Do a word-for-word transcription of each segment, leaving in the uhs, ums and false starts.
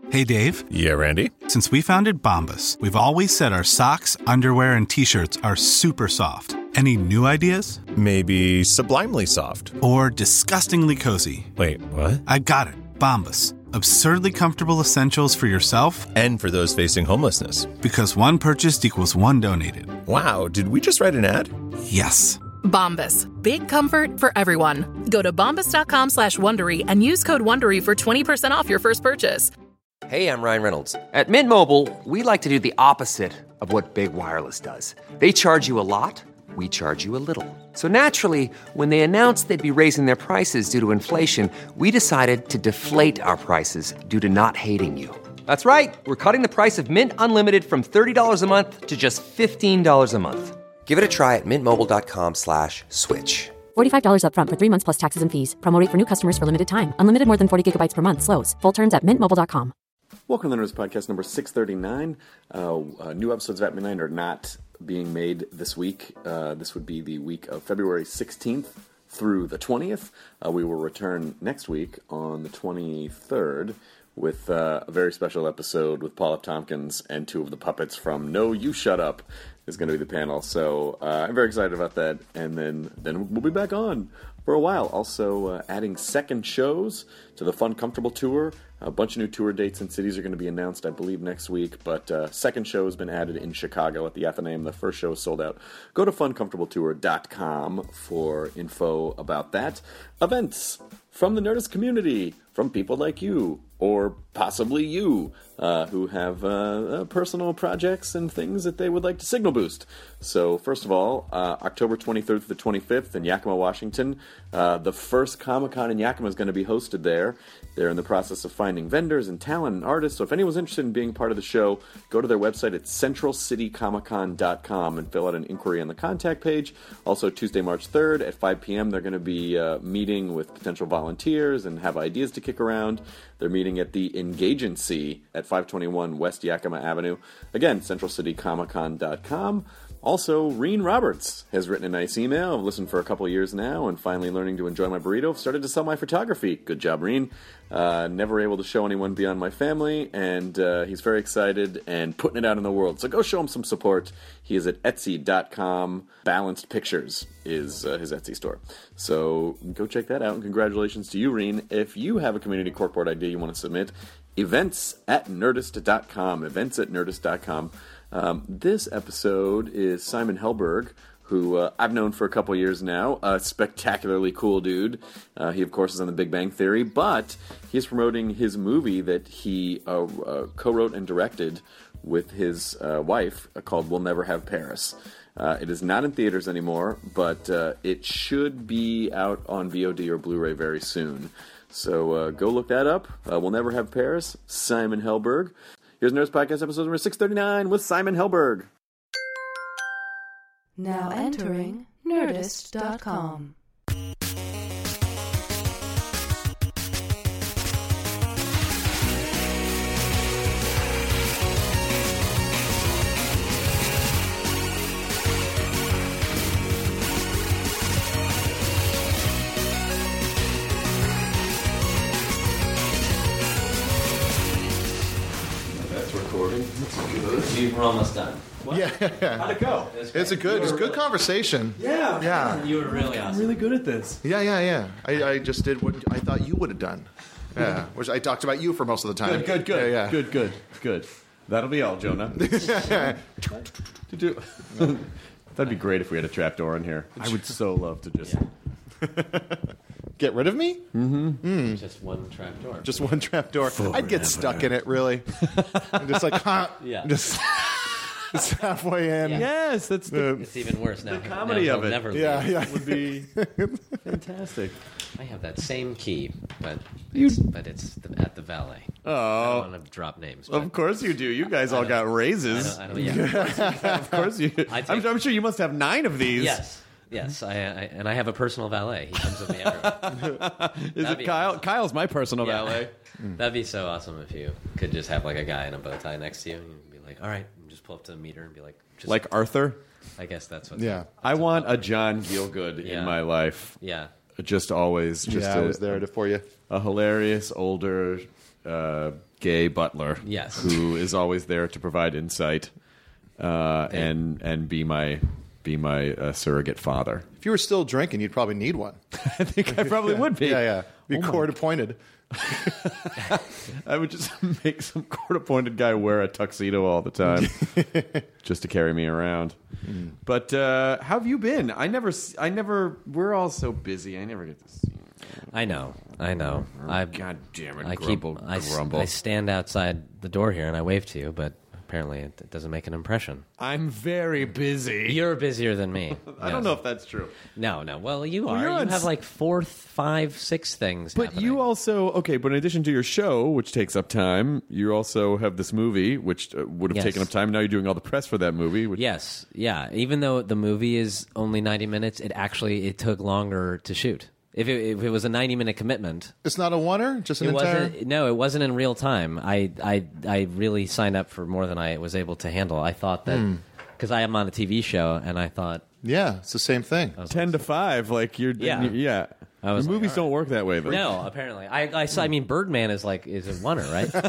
Hey, Dave. Yeah, Randy? Since we founded Bombas, we've always said our socks, underwear, and T-shirts are super soft. Any new ideas? Maybe sublimely soft. Or disgustingly cozy. Wait, what? I got it. Bombas. Absurdly comfortable essentials for yourself and for those facing homelessness. Because one purchased equals one donated. Wow, did we just write an ad? Yes. Bombas. Big comfort for everyone. Go to bombas.com slash Wondery and use code Wondery for twenty percent off your first purchase. Hey, I'm Ryan Reynolds. At Mint Mobile, we like to do the opposite of what Big Wireless does. They charge you a lot, we charge you a little. So naturally, when they announced they'd be raising their prices due to inflation, we decided to deflate our prices due to not hating you. That's right. We're cutting the price of Mint Unlimited from thirty dollars a month to just fifteen dollars a month. Give it a try at mintmobile.com slash switch. forty-five dollars up front for three months plus taxes and fees. Promo rate for new customers for limited time. Unlimited more than forty gigabytes per month. Slows full terms at mint mobile dot com. Welcome to the Nerds Podcast number six thirty-nine. Uh, uh, new episodes of At Midnight are not being made this week. Uh, this would be the week of February sixteenth through the twentieth. Uh, we will return next week on the twenty-third with uh, a very special episode with Paul F. Tompkins and two of the puppets from No, You Shut Up is going to be the panel. So uh, I'm very excited about that. And then, then we'll be back on for a while. Also uh, adding second shows to the Fun Comfortable Tour. A bunch of new tour dates and cities are going to be announced, I believe, next week. But uh, second show has been added in Chicago at the Athenaeum. The first show is sold out. Go to fun comfortable tour dot com for info about that. Events from the Nerdist community, from people like you, or possibly you, uh, who have uh, uh, personal projects and things that they would like to signal boost. So, first of all, uh, October twenty-third to the twenty-fifth in Yakima, Washington. Uh, the first Comic-Con in Yakima is going to be hosted there. They're in the process of finding vendors and talent and artists. So if anyone's interested in being part of the show, go to their website at central city comic con dot com and fill out an inquiry on the contact page. Also, Tuesday, March third at five p.m., they're going to be uh, meeting with potential volunteers and have ideas to kick around. They're meeting at the Engagency at five twenty-one West Yakima Avenue. Again, central city comic con dot com. Also, Reen Roberts has written a nice email. I've listened for a couple of years now and finally learning to enjoy my burrito. Started to sell my photography. Good job, Reen. Uh, never able to show anyone beyond my family, and uh, he's very excited and putting it out in the world. So go show him some support. He is at etsy dot com. Balanced Pictures is uh, his Etsy store. So go check that out, and congratulations to you, Reen. If you have a community corkboard idea you want to submit, events at nerdist dot com. Events at nerdist dot com. Um, this episode is Simon Helberg, who uh, I've known for a couple years now. A spectacularly cool dude. Uh, he, of course, is on The Big Bang Theory, but he's promoting his movie that he uh, uh, co-wrote and directed with his uh, wife uh, called We'll Never Have Paris. Uh, it is not in theaters anymore, but uh, it should be out on V O D or Blu-ray very soon. So uh, go look that up. Uh, We'll Never Have Paris, Simon Helberg. Here's Nerds Podcast episode number six thirty-nine with Simon Helberg. Now entering nerdist dot com. We're almost done. What? Yeah. How'd it go? It it's a good, it's a good conversation. Yeah. Yeah. You were really awesome. I'm really good at this. Yeah, yeah, yeah. I, I just did what I thought you would have done. Yeah. Which I talked about you for most of the time. Good, good, good. Yeah, yeah. Good, good, good. That'll be all, Jonah. That'd be great if we had a trapdoor in here. I would so love to just... Yeah. Get rid of me? Mm-hmm. Mm. Just one trapdoor. Just one trapdoor. Forever. I'd get stuck in it, really. I'm just like, huh? Yeah. Just, just halfway in. Yeah. Yes, that's the, it's even worse now. The comedy now of it. Never yeah, leave. yeah. would be fantastic. I have that same key, but You- it's, but it's the, at the valet. I Oh, don't want to drop names. But of course you do. You guys I all don't- got I raises. don't, I don't, yeah. Of course you. I take- I'm, I'm sure you must have nine of these. Yes. Yes, I, I and I have a personal valet. He comes with me everywhere. Is That'd it be Kyle? awesome. Kyle's my personal Yeah. valet. That'd be so awesome if you could just have like a guy in a bow tie next to you and you'd be like, all right, and just pull up to the meter and be like, just, Like Arthur. I guess that's what. Yeah. I want a John Gielgud Yeah. in my life. Yeah. Just always. Just yeah, a, I was there to, for you. a hilarious older uh, gay butler. Yes. Who is always there to provide insight uh, and and be my be my uh, surrogate father. If you were still drinking, you'd probably need one. I think I probably would be. Yeah, yeah. Be Oh my- court appointed. I would just make some court-appointed guy wear a tuxedo all the time, just to carry me around. Mm. But uh, how have you been? I never, I never. We're all so busy. I never get to see you. I know, I know. Oh, I God damn it! I grumble, keep, I, grumble. I stand outside the door here and I wave to you, but apparently it, it doesn't make an impression. I'm very busy. You're busier than me. I Yes. don't know if that's true. No, no. Well, you Well, are. you're you on have s- like four, five, six things. But happening. you also okay. But in addition to your show, which takes up time, you also have this movie, which uh, would have Yes. taken up time. Now you're doing all the press for that movie. Which, Yes, yeah. Even though the movie is only ninety minutes, it actually it took longer to shoot. If it, if it was a ninety minute commitment, It's not a oneer, just an it entire. wasn't. No, it wasn't in real time. I, I, I really signed up for more than I was able to handle. I thought that Hmm. because I am on a T V show, and I thought Yeah, it's the same thing. ten to five. Like you're. Yeah. you're- yeah. I was The like, movies all don't work that way, though. no. Apparently, I, I saw. I mean, Birdman is like is a oneer,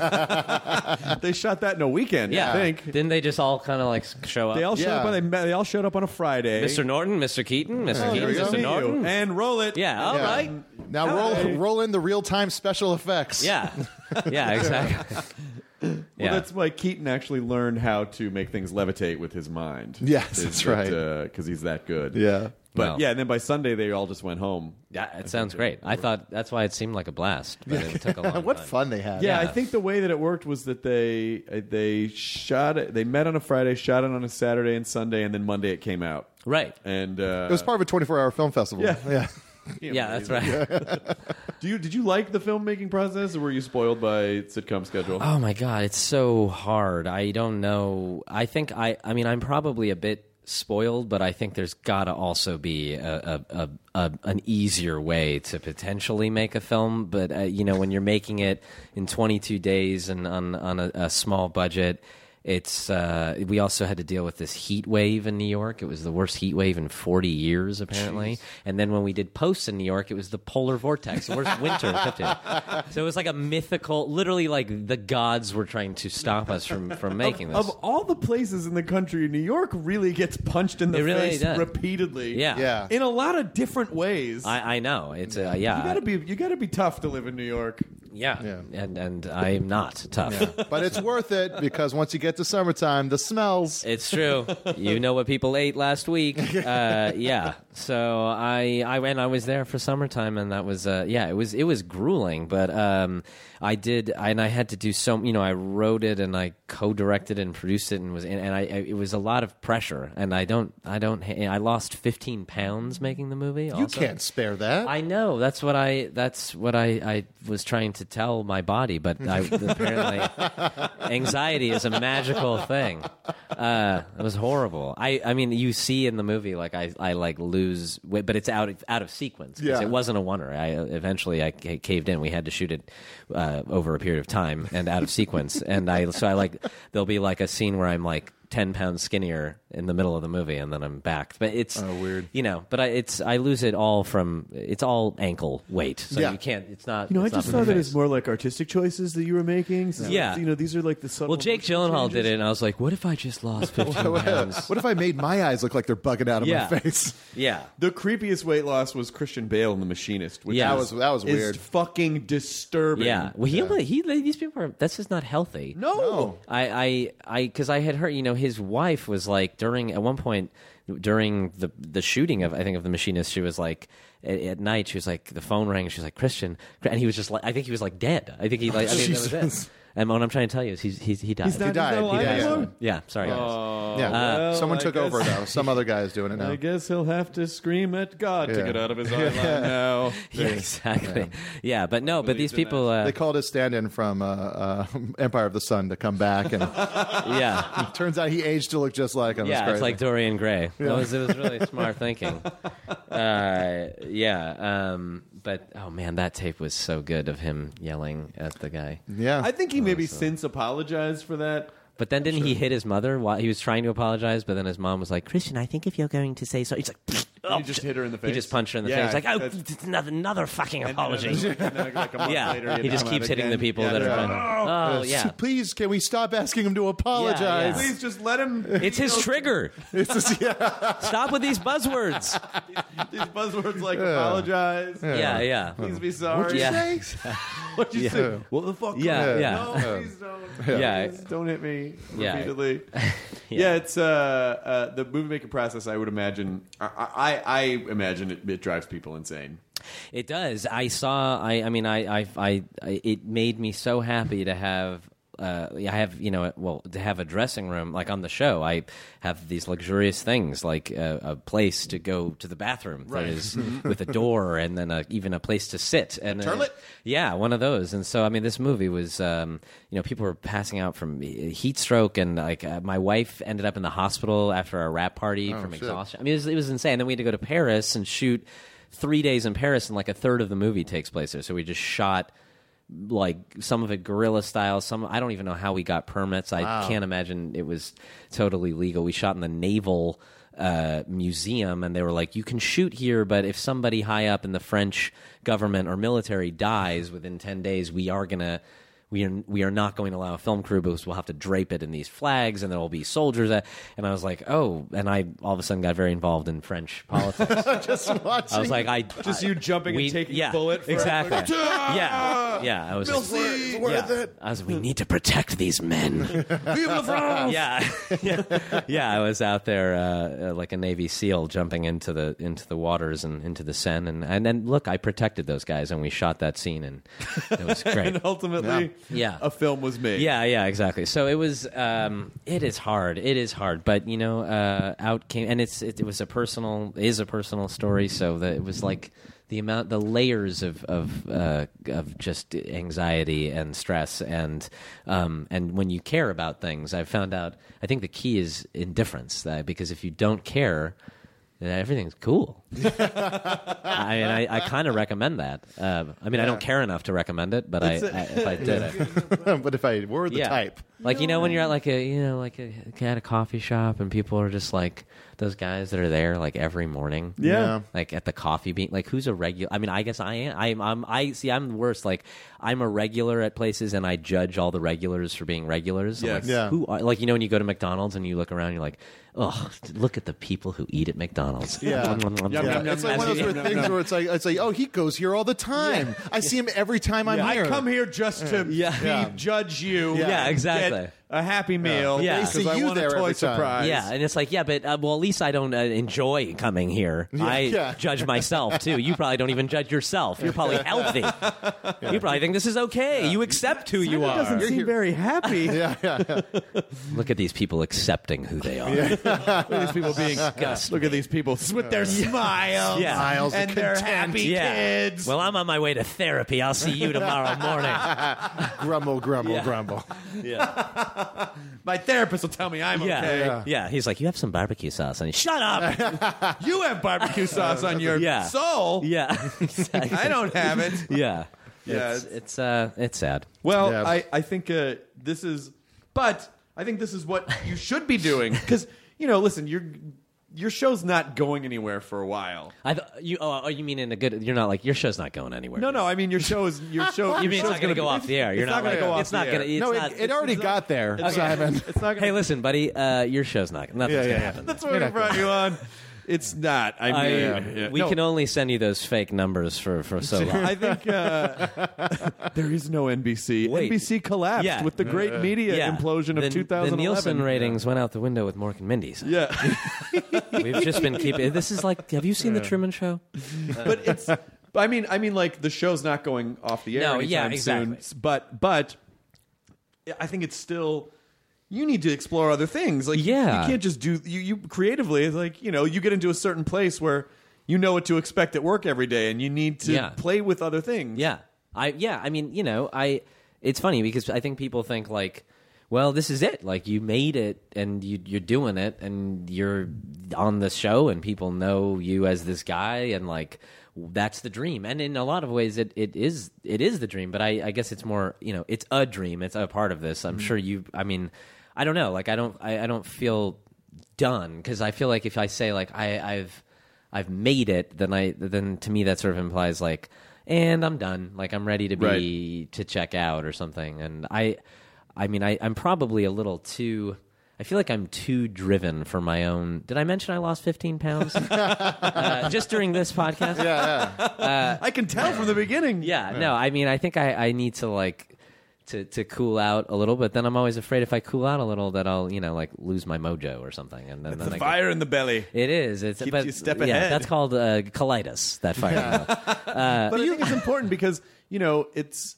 right? They shot that in a weekend. Yeah. I think. Didn't they just all kind of like show up? They all showed Yeah. up. On, they, met- they all showed up on a Friday. Mister Norton, Mister Keaton, Mister Oh, Keaton, there you Mister go. Norton. and roll it. Yeah. All Yeah. right. Now roll roll in the real time special effects. Yeah. Yeah. Exactly. Well, yeah. that's why Keaton actually learned how to make things levitate with his mind. Yes, Is that's that, right. Because he's that good. Yeah. But Well. yeah, and then by Sunday they all just went home. Yeah, it sounds great. I thought that's why it seemed like a blast, but it took a long What time. fun they had. Yeah, Yeah. I think the way that it worked was that they uh, they shot it. They met on a Friday, shot it on a Saturday and Sunday, and then Monday it came out. Right. And uh, It was part of a twenty-four hour film festival. Yeah. yeah. Yeah, that's right. Do you did you like the filmmaking process, or were you spoiled by sitcom schedule? Oh my god, it's so hard. I don't know. I think I. I mean, I'm probably a bit spoiled, but I think there's got to also be a, a, a, a an easier way to potentially make a film. But uh, you know, when you're making it in twenty-two days and on on a, a small budget. It's uh, we also had to deal with this heat wave in New York. It was the worst heat wave in forty years, apparently. Jeez. And then when we did posts in New York, it was the polar vortex, the worst winter. So it was like a mythical, literally like the gods were trying to stop us from, from making of, this. Of all the places in the country, New York really gets punched in the It really face does. repeatedly. Yeah. Yeah. in a lot of different ways. I, I know it's uh, yeah, you gotta be you gotta be tough to live in New York. yeah, Yeah. and and I'm not tough. But it's worth it because once you get to summertime, the smells. It's true. You know what people ate last week. Uh, yeah. So I I went. I was there for summertime, and that was uh, yeah. It was it was grueling, but um, I did, and I had to do so. You know, I wrote it and I co-directed it and produced it, and was and, and I, I it was a lot of pressure, and I don't I don't I lost fifteen pounds making the movie. You also. can't spare that. I know that's what I that's what I, I was trying to tell my body, but I, apparently anxiety is a magical thing. Uh, it was horrible. I, I mean, you see in the movie like I, I like lose weight, but it's out of, out of sequence. 'Cause Yeah. it wasn't a oneer. I eventually I ca- caved in. We had to shoot it uh, over a period of time and out of sequence. And I so I like there'll be like a scene where I'm like ten pounds skinnier in the middle of the movie, and then I'm back. But it's Oh, weird. you know. But I, it's I lose it all from it's all ankle weight, so Yeah. you can't. It's not. You know, I it's just not from thought the that face. it's more like artistic choices that you were making. So Yeah. you know, these are like the subtle. Well, Jake Gyllenhaal did it, and I was like, "What if I just lost fifteen pounds?" What if I made my eyes look like they're bugging out of Yeah. my face? Yeah, The creepiest weight loss was Christian Bale in The Machinist, which Yeah. That is, was that was is weird. fucking disturbing. yeah. Well, he, he, these people are. That's just not healthy. No. No. I, I, I, because I had heard, you know, his wife was like during at one point during the the shooting of I think of The Machinist, she was like at, at night she was like the phone rang and she was like Christian, and he was just like I think he was like dead. I think he like I think that was Jesus. it. And what I'm trying to tell you is he's, he's he died. He's not, He died. He's not He alive died. anymore? yeah, sorry guys. Oh, Yeah, well, someone I took guess- over though. Some other guy is doing it now. I guess he'll have to scream at God to Yeah. get out of his eye line now. yeah, exactly. Yeah. but no, but these people. Uh, They called his stand-in from uh, uh, Empire of the Sun to come back, and yeah. turns out he aged to look just like him. Yeah, It's it's like Dorian Gray. It was, it was really smart thinking. Uh, yeah, um, but oh man, that tape was so good of him yelling at the guy. yeah. I think he maybe since apologized for that. But then didn't he hit his mother while he was trying to apologize? But then his mom was like, "Christian, I think if you're going to say so," he's like, And you just hit her in the face. He just punched her in the Yeah, face. Like, oh, that's- it's another, another fucking And- apology. and then, and then, like, a month yeah, later, you he just come keeps out hitting again. the people Yeah, that yeah. are trying. Oh, Uh, yeah. Please, can we stop asking him to apologize? Yeah. Please just let him. It's his trigger. It's just, yeah. Stop with these buzzwords. These buzzwords like apologize. Yeah, yeah. Please be sorry. What'd you Yeah. say? What'd you Yeah. say? What the fuck? Yeah, yeah. No, please don't. Yeah. Please don't hit me Yeah. repeatedly. yeah. it's uh, uh, the movie making process. I would imagine. I, I, I imagine it, it drives people insane. It does. I saw. I. I mean. I. I. I. I it made me so happy to have. Uh, I have, you know, well, to have a dressing room like on the show. I have these luxurious things, like a, a place to go to the bathroom that is with a door, and then a, even a place to sit. And toilet? Uh, yeah, one of those. And so, I mean, this movie was, um, you know, people were passing out from heat stroke, and like uh, my wife ended up in the hospital after a rap party Oh, from shit. exhaustion. I mean, it was, it was insane. Then we had to go to Paris and shoot three days in Paris, and like a third of the movie takes place there. So we just shot like some of it guerrilla style. Some I don't even know how we got permits. I Wow. can't imagine it was totally legal. We shot in the Naval uh, Museum, and they were like, "You can shoot here, but if somebody high up in the French government or military dies within ten days, we are gonna." We are, we are not going to allow a film crew because we'll have to drape it in these flags, and there will be soldiers. At, and I was like, oh, and I all of a sudden got very involved in French politics. Just watching. I was like, I Just I- you jumping and we- taking yeah, a bullet for exactly. like, yeah, yeah. I was like, Merci. It's worth yeah. it. I was. We need to protect these men. Vive la France. yeah, yeah, yeah. I was out there uh, uh, like a Navy SEAL, jumping into the into the waters and into the Seine, and and then look, I protected those guys, and we shot that scene, and it was great. And ultimately, Yeah. a film was made. Yeah, yeah, exactly. So it was. Um, it is hard. It is hard, but you know, uh, out came, and it's it, it was a personal is a personal story. So that it was like the amount, the layers of of uh, of just anxiety and stress, and um, and when you care about things, I found out. I think the key is indifference, uh, because if you don't care, then everything's cool. I mean, I, I kind of recommend that. Uh, I mean, I don't care enough to recommend it, but I, I, if I did it. But if I were the Yeah. type. Like, you know, when you're at like a, you know, like a, at a coffee shop, and people are just like those guys that are there like every morning. Yeah. Like at the coffee bean, like who's a regular? I mean, I guess I am. I'm, I'm, I see. I'm the worst. Like, I'm a regular at places, and I judge all the regulars for being regulars. I'm Yes. like, Yeah. Who are, like, you know, when you go to McDonald's and you look around, you're like, oh, look at the people who eat at McDonald's. Yeah. Yum, Yeah, yum, it's yum, like one of those yum, weird yum, things yum. where it's like, it's like, oh, he goes here all the time. I see him every time I'm I here. come here just to Yeah. be, Yeah. judge you. Yeah, exactly. Get a happy meal. Yeah. They because see I you want a there toy every time. surprise. Yeah, and it's like, yeah, but uh, well, at least I don't uh, enjoy coming here. I yeah. judge myself too. You probably don't even judge yourself. You're probably healthy. You probably think this is okay. You accept who you It are. doesn't seem very happy. Yeah, yeah, yeah. Look at these people accepting who they are. Look at these people being. Look at these people with their smiles. Yeah. Smiles and of their content. happy Yeah. kids. Well, I'm on my way to therapy. I'll see you tomorrow morning. grumble, grumble, Yeah. grumble. Yeah, My therapist will tell me I'm yeah, okay. yeah. yeah. He's like, you have some barbecue sauce on you. Shut up. You have barbecue sauce on your Yeah. soul. Yeah, exactly. I don't have it. Yeah, Yeah, It's it's uh it's sad. Well, Yeah. I, I think uh, this is, but I think this is what you should be doing because you know, listen, your your show's not going anywhere for a while. I th- you oh, oh you mean in a good? You're not like your show's not going anywhere. No, no, I mean your show is your show. You your mean it's show's not going to go be- off the air? You're it's not, not like, gonna go off It's the not air. going to. It's No, not. it, it already it's got there, Simon. It's not. Gonna, Hey, listen, buddy. Uh, your show's not. Nothing's Yeah, going to yeah, yeah. happen. that's why we brought you on. It's not. I I, mean, yeah. we No, can only send you those fake numbers for, for so long. I think uh, there is no N B C. Wait. N B C collapsed Yeah. with the great media Yeah. implosion the, of two thousand eleven. The Nielsen ratings went out the window with Mork and Mindy's. Yeah. We've just been keeping. This is like. Have you seen the Truman Show? but it's I mean I mean like the show's not going off the air No, anytime yeah, exactly. soon, but but I think it's still you need to explore other things. Like Yeah. you can't just do you you creatively it's like, you know, you get into a certain place where you know what to expect at work every day and you need to Yeah. play with other things. Yeah, I yeah. I mean, you know, I. It's funny because I think people think like, well, this is it. Like you made it and you, you're doing it and you're on the show and people know you as this guy and like that's the dream. And in a lot of ways, it, it is it is the dream. But I, I guess it's more, you know, it's a dream. It's a part of this. I'm sure you. I mean, I don't know. Like I don't I, I don't feel done because I feel like if I say like I, I've. I've made it, then I then to me that sort of implies like, and I'm done. Like I'm ready to be right. to check out or something. And I, I mean, I, I'm probably a little too. I feel like I'm too driven for my own. Did I mention I lost fifteen pounds uh, just during this podcast? Yeah, yeah. Uh, I can tell from the beginning. Yeah, yeah. No, I mean, I think I, I need to like to to cool out a little, but then I'm always afraid if I cool out a little that I'll you know like lose my mojo or something. And then, it's then the I fire get, in the belly. It is. It's keeps but, you a step yeah, ahead. That's called uh, colitis. That fire. uh, but I think it's important because you know it's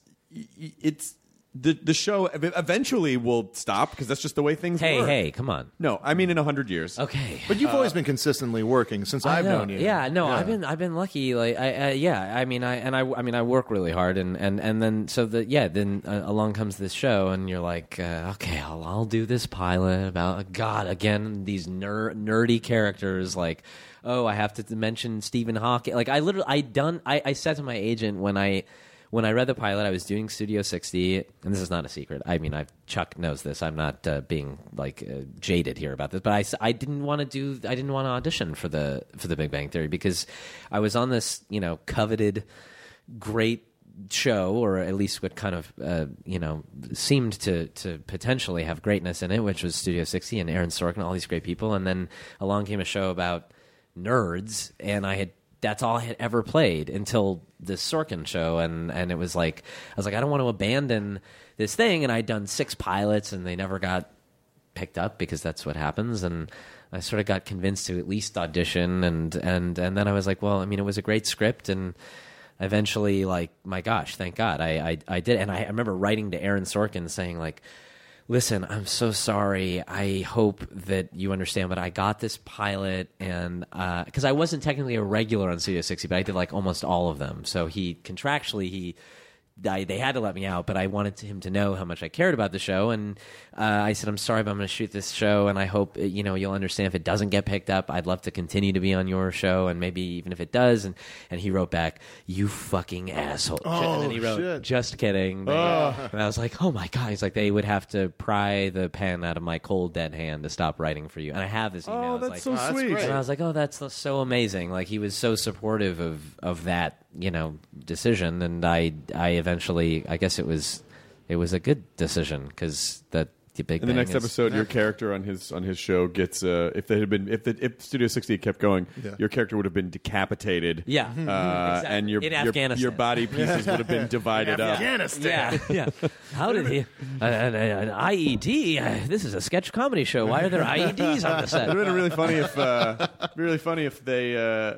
it's. The the show eventually will stop because that's just the way things hey, work. Hey, hey, come on. No, I mean in a hundred years. Okay, but you've uh, always been consistently working since I I've know. known you. Yeah, no, yeah. I've been I've been lucky. Like, I, I yeah, I mean, I and I, I mean, I work really hard, and, and, and then so the yeah, then uh, along comes this show, and you're like, uh, okay, I'll I'll do this pilot about God again these ner- nerdy characters like. Oh, I have to mention Stephen Hawking. Like I literally, I done. I, I said to my agent when I. When I read the pilot, I was doing Studio sixty, and this is not a secret. I mean, I've, Chuck knows this. I'm not uh, being like uh, jaded here about this, but I, I didn't want to do. I didn't want to audition for the for the Big Bang Theory because I was on this, you know, coveted, great show, or at least what kind of uh, you know seemed to to potentially have greatness in it, which was Studio sixty and Aaron Sorkin, all these great people, and then along came a show about nerds, and I had. That's all I had ever played until this Sorkin show, and, and it was like I was like I don't want to abandon this thing, and I'd done six pilots, and they never got picked up because that's what happens, and I sort of got convinced to at least audition, and and and then I was like, well, I mean, it was a great script, and eventually, like, my gosh, thank God, I I, I did, and I, I remember writing to Aaron Sorkin saying like. Listen, I'm so sorry. I hope that you understand, but I got this pilot, and because uh, I wasn't technically a regular on Studio sixty, but I did like almost all of them. So he contractually he. I, they had to let me out, but I wanted to, him to know how much I cared about the show, and uh, I said, "I'm sorry, but I'm going to shoot this show, and I hope you know you'll understand if it doesn't get picked up. I'd love to continue to be on your show, and maybe even if it does." And, and he wrote back, "You fucking asshole!" Oh, and then he wrote, shit. "Just kidding." They, oh. And I was like, "Oh my God!" He's like, "They would have to pry the pen out of my cold dead hand to stop writing for you." And I have this email. Oh, that's like, so oh, sweet. that's and I was like, "Oh, that's so amazing!" Like he was so supportive of of that. You know, decision, and I, I eventually, I guess it was, it was a good decision because that the Big In Bang the next is, episode, your character on his on his show gets uh, if they had been if the, if Studio sixty had kept going, Yeah. your character would have been decapitated. Yeah, uh, exactly. and your In your, Afghanistan. your body pieces would have been divided up. Afghanistan. yeah, yeah. How did he? Uh, an, an I E D? Uh, this is a sketch comedy show. Why are there I E Ds on the set? It would have been really funny if uh, really funny if they. Uh,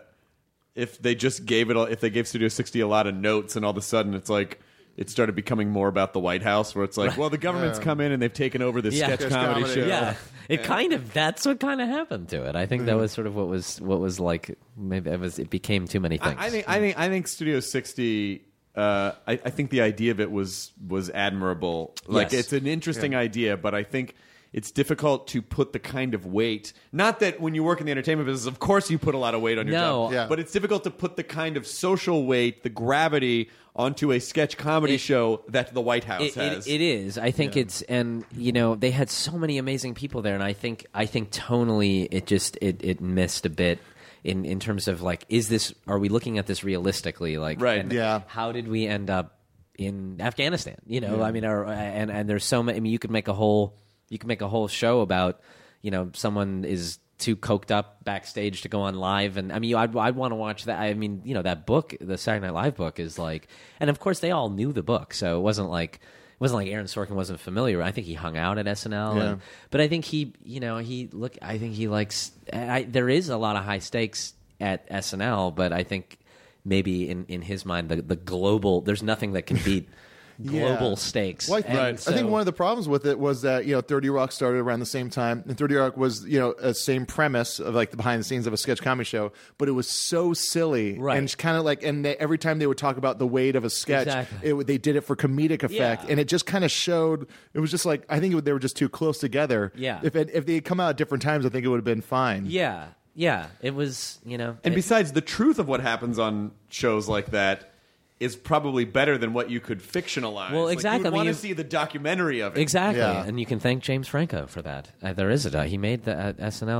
If they just gave it, if they gave Studio sixty a lot of notes, and all of a sudden it's like it started becoming more about the White House, where it's like, well, the government's come in and they've taken over this Yeah. sketch Sketch comedy, comedy, show. Yeah, it kind of that's what kind of happened to it. I think that was sort of what was what was like. Maybe it was. It became too many things. I, I think, I think, I think Studio sixty. Uh, I, I think the idea of it was was admirable. Like Yes. it's an interesting idea, but I think. It's difficult to put the kind of weight. Not that when you work in the entertainment business, of course you put a lot of weight on your No. job. Yeah. But it's difficult to put the kind of social weight, the gravity, onto a sketch comedy It- show that the White House It, has. it, it is. I think it's, and you know, they had so many amazing people there, and I think, I think tonally, it just it, it missed a bit in in terms of like, is this? Are we looking at this realistically? Like, Right. and Yeah. How did we end up in Afghanistan? You know, I mean, or, and and there's so many. I mean, you could make a whole. You can make a whole show about, you know, someone is too coked up backstage to go on live, and I mean, I'd, I'd want to watch that. I mean, you know, that book, the Saturday Night Live book, is like, and of course they all knew the book, so it wasn't like it wasn't like Aaron Sorkin wasn't familiar. I think he hung out at S N L, Yeah. and, but I think he, you know, he look. I think he likes. I, there is a lot of high stakes at S N L, but I think maybe in in his mind, the the global. There's nothing that can beat. Global Yeah. stakes. Well, I, And right. I think so- one of the problems with it was that, you know, thirty Rock started around the same time, and thirty Rock was, you know, a same premise of like the behind the scenes of a sketch comedy show, but it was so silly, Right. and kind of like, and they, every time they would talk about the weight of a sketch, Exactly. it, would- they did it for comedic effect, Yeah. and it just kind of showed. It was just like I think it, would- they were just too close together. Yeah. If it, if they had come out at different times, I think it would have been fine. Yeah, yeah. It was, you know, and it- besides, the truth of what happens on shows like that is probably better than what you could fictionalize. Well, Like, exactly. you I would mean, want you- to see the documentary of it. Exactly, Yeah. and you can thank James Franco for that. Uh, there is a doc- he made the uh, S N L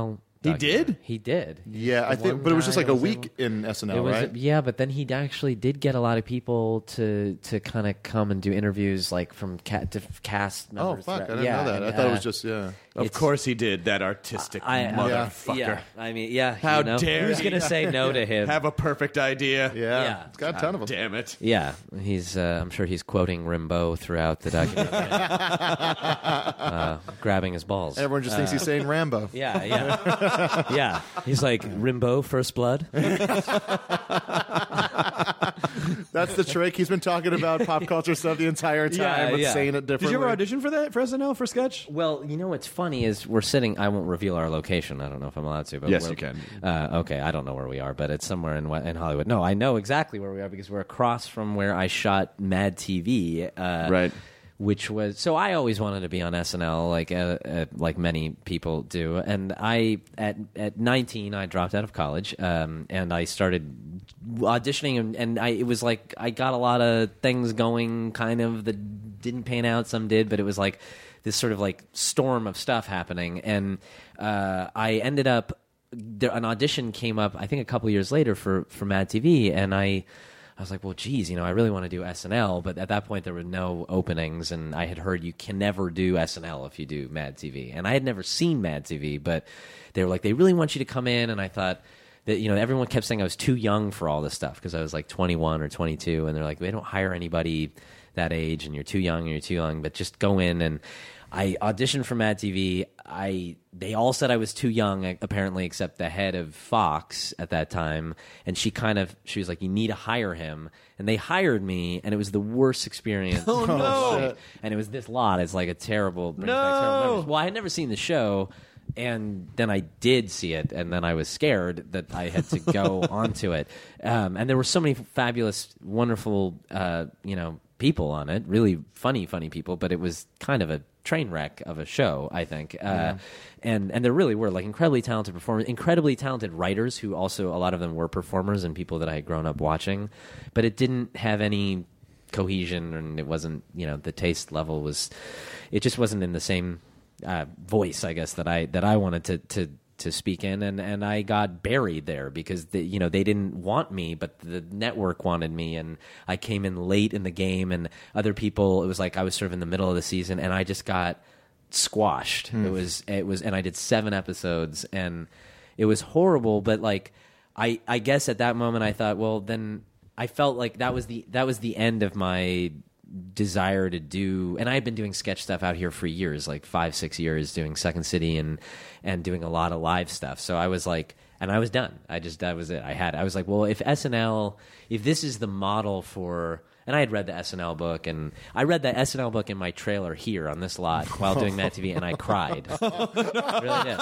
He documentary. did? He did. Yeah, The I think, one but it was just guy like a was week able- in S N L, It was, right? Yeah, but then he actually did get a lot of people to to kind of come and do interviews, like from ca- to cast Oh members. fuck! I throughout- didn't yeah, know that. and, I thought it was uh, just yeah. Of It's- course he did, that artistic I- I- motherfucker. Yeah, I mean, yeah. How you know, dare Who's he gonna say no to him? Have a perfect idea. yeah, Yeah. It's got a ton of them. Damn it. Yeah, he's. Uh, I'm sure he's quoting Rimbaud throughout the documentary, uh, grabbing his balls. Everyone just thinks he's saying Rambo. Yeah, yeah, yeah. He's like Rimbaud, First Blood. That's the trick. He's been talking about pop culture stuff the entire time, Yeah, but yeah. saying it Did differently. you ever audition for that, for S N L, for sketch? Well, you know what's funny is we're sitting. I won't reveal our location. I don't know if I'm allowed to. But Yes, we're- you can. Uh, okay, I don't know where we are, but it's somewhere in in Hollywood. No, I know exactly where we are because we're across from where I shot Mad T V. Uh, Right. Which was so I always wanted to be on S N L, like uh, uh, like many people do. And I at at nineteen, I dropped out of college, um, and I started auditioning, and, and I it was like I got a lot of things going, kind of that didn't pan out. Some did, but it was like this sort of like storm of stuff happening, and uh, I ended up there, an audition came up. I think a couple years later for for Mad T V, and I. I was like, well, geez, you know, I really want to do S N L, but at that point there were no openings, and I had heard you can never do S N L if you do Mad T V, and I had never seen Mad T V, but they were like, they really want you to come in, and I thought that, you know, everyone kept saying I was too young for all this stuff because I was like twenty-one or twenty-two, and they're like, they don't hire anybody that age, and you're too young, and you're too young, but just go in. And I auditioned for Mad T V. I they all said I was too young, apparently, except the head of Fox at that time, and she kind of she was like, "You need to hire him," and they hired me, and it was the worst experience. Oh, no. And it was this lot. It's like a terrible. brings No. back terrible memories. Well, I had never seen the show. And then I did see it, and then I was scared that I had to go onto it. Um, and there were so many fabulous, wonderful, uh, you know, people on it. Really funny, funny people. But it was kind of a train wreck of a show, I think. Uh, Yeah. And and there really were like incredibly talented performers, incredibly talented writers who also a lot of them were performers and people that I had grown up watching. But it didn't have any cohesion, and it wasn't, you know, the taste level was, it just wasn't in the same. Uh, voice, I guess, that I that I wanted to to to speak in, and, and I got buried there because the, you know they didn't want me, but the network wanted me, and I came in late in the game, and other people. It was like I was sort of in the middle of the season, and I just got squashed. Hmm. It was it was, and I did seven episodes, and it was horrible. But like I I guess at that moment I thought, well, then I felt like that was the that was the end of my desire to do, and I had been doing sketch stuff out here for years, like five, six years, doing Second City and and doing a lot of live stuff. So I was like, and I was done. I just that was it. I had. I was like, well, if S N L, if this is the model for, and I had read the S N L book, and I read the S N L book in my trailer here on this lot while doing Mad T V, and I cried. I really did.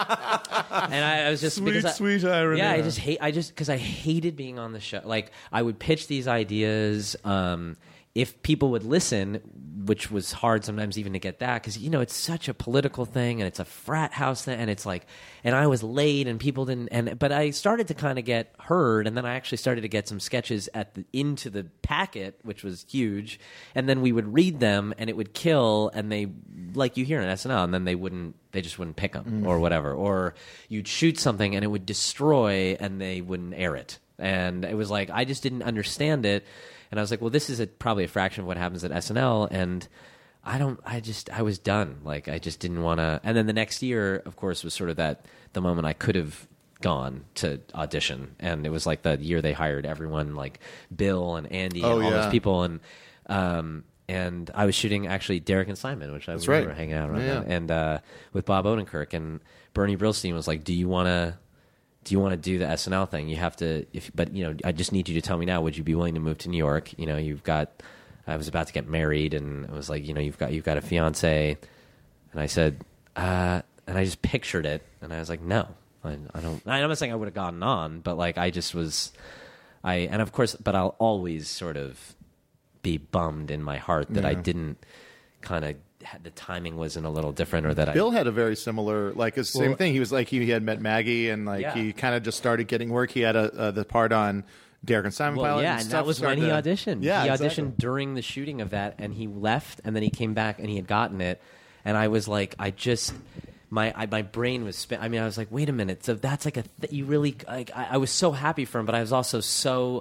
And I, I was just Sweet, because I, sweet irony. Yeah, I just hate. I just because I hated being on the show. Like I would pitch these ideas. Um, If people would listen, which was hard sometimes even to get that, because, you know, it's such a political thing and it's a frat house thing, and it's like, and I was late and people didn't, and but I started to kind of get heard, and then I actually started to get some sketches at the, into the packet, which was huge, and then we would read them and it would kill, and they, like you hear in S N L, and then they wouldn't, they just wouldn't pick them Mm. or whatever, or you'd shoot something and it would destroy and they wouldn't air it, and it was like, I just didn't understand it. And I was like, well, this is a, probably a fraction of what happens at S N L. And I don't, I just, I was done. Like, I just didn't want to. And then the next year, of course, was sort of that, the moment I could have gone to audition. And it was like the year they hired everyone, like Bill and Andy Oh, and all yeah. those people. And, um, and I was shooting actually Derek and Simon, which I That's we right. were hanging out around Yeah. that. And, uh, with Bob Odenkirk, and Bernie Brillstein was like, do you want to, do you want to do the S N L thing? You have to, if, but you know, I just need you to tell me now. Would you be willing to move to New York? You know, you've got. I was about to get married, and it was like, you know, you've got you've got a fiance, and I said, uh, and I just pictured it, and I was like, no, I, I don't. I'm not saying I would have gotten on, but like I just was, I and of course, but I'll always sort of be bummed in my heart that I Yeah. didn't kind of. The timing wasn't a little different, or that Bill I. had a very similar, like, the same Well- thing. He was like, he, he had met Maggie, and like Yeah. he kind of just started getting work. He had a uh, the part on Derek and Simon Well, pilot. yeah, and, and stuff that was when started he to- auditioned. Yeah, he exactly. auditioned during the shooting of that, and he left, and then he came back, and he had gotten it, and I was like, I just my I, my brain was spin. I mean, I was like, wait a minute. So that's like a th- you really like. I, I was so happy for him, but I was also so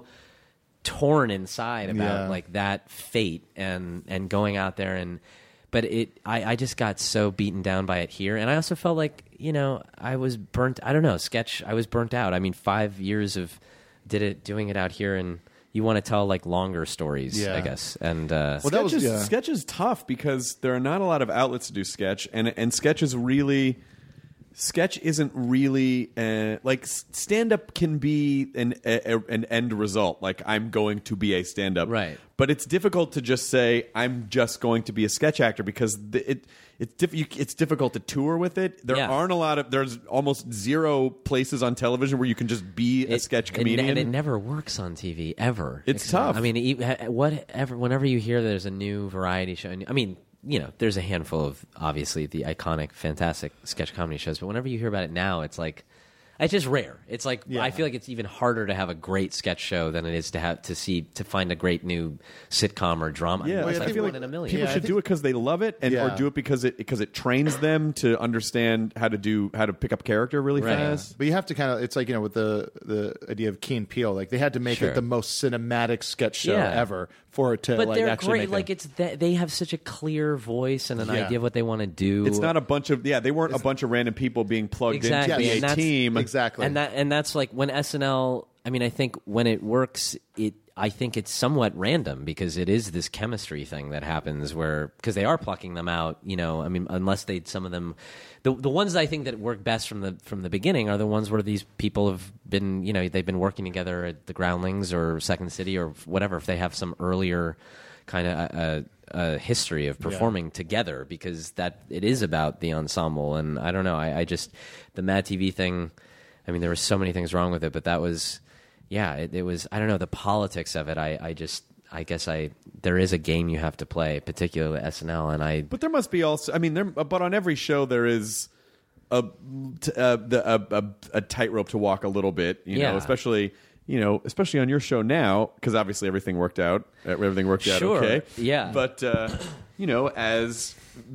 torn inside about Yeah. like that fate and and going out there and. But it, I, I just got so beaten down by it here, and I also felt like you know I was burnt. I don't know, sketch. I was burnt out. I mean, five years of did it doing it out here, and you want to tell like longer stories, Yeah. I guess. And uh, Well, that was- sketch, is, yeah. sketch is tough because there are not a lot of outlets to do sketch, and and sketch is really sketch isn't really uh, like stand up can be an a, an end result. Like I'm going to be a stand up, Right. But it's difficult to just say I'm just going to be a sketch actor because the, it it's diff- you, it's difficult to tour with it. There Yeah. aren't a lot of there's almost zero places on television where you can just be a it- sketch it- comedian. and it never works on T V ever. It's Except- tough. I mean, e- whatever. Whenever you hear there's a new variety show, I mean, you know, there's a handful of obviously the iconic, fantastic sketch comedy shows, but whenever you hear about it now, it's like. It's just rare. It's like Yeah. I feel like it's even harder to have a great sketch show than it is to have to see to find a great new sitcom or drama. Yeah, I mean, it's I like feel one like in a million. people Yeah, I should think- do it because they love it, and Yeah. or do it because it because it trains them to understand how to do how to pick up character really Right. fast. But you have to kind of, it's like, you know, with the the idea of Key and Peele, like they had to make Sure. it the most cinematic sketch show Yeah. ever for it to But like they're actually great. make Like a, it's that they have such a clear voice and an Yeah. idea of what they want to do. It's not a bunch of yeah, they weren't a bunch of random people being plugged Exactly, into and a that's- team. exactly. and that and that's like when S N L. I mean, I think when it works, it. I think it's somewhat random because it is this chemistry thing that happens where because they are plucking them out. You know, I mean, unless they some of them, the the ones I think that work best from the from the beginning are the ones where these people have been, you know, they've been working together at the Groundlings or Second City or whatever. If they have some earlier kind of a, a history of performing together, because that it is about the ensemble. And I don't know, I, I just the Mad T V thing. I mean, there were so many things wrong with it, but that was, yeah, it, it was. I don't know the politics of it. I, I just, I guess I there is a game you have to play, particularly S N L, and I. But there must be also. I mean, there. But on every show there is a t- uh, the, a, a, a tightrope to walk a little bit. You Yeah. know, especially you know, especially on your show now, because obviously everything worked out. Everything worked out Sure. okay. Yeah. But uh, you know, as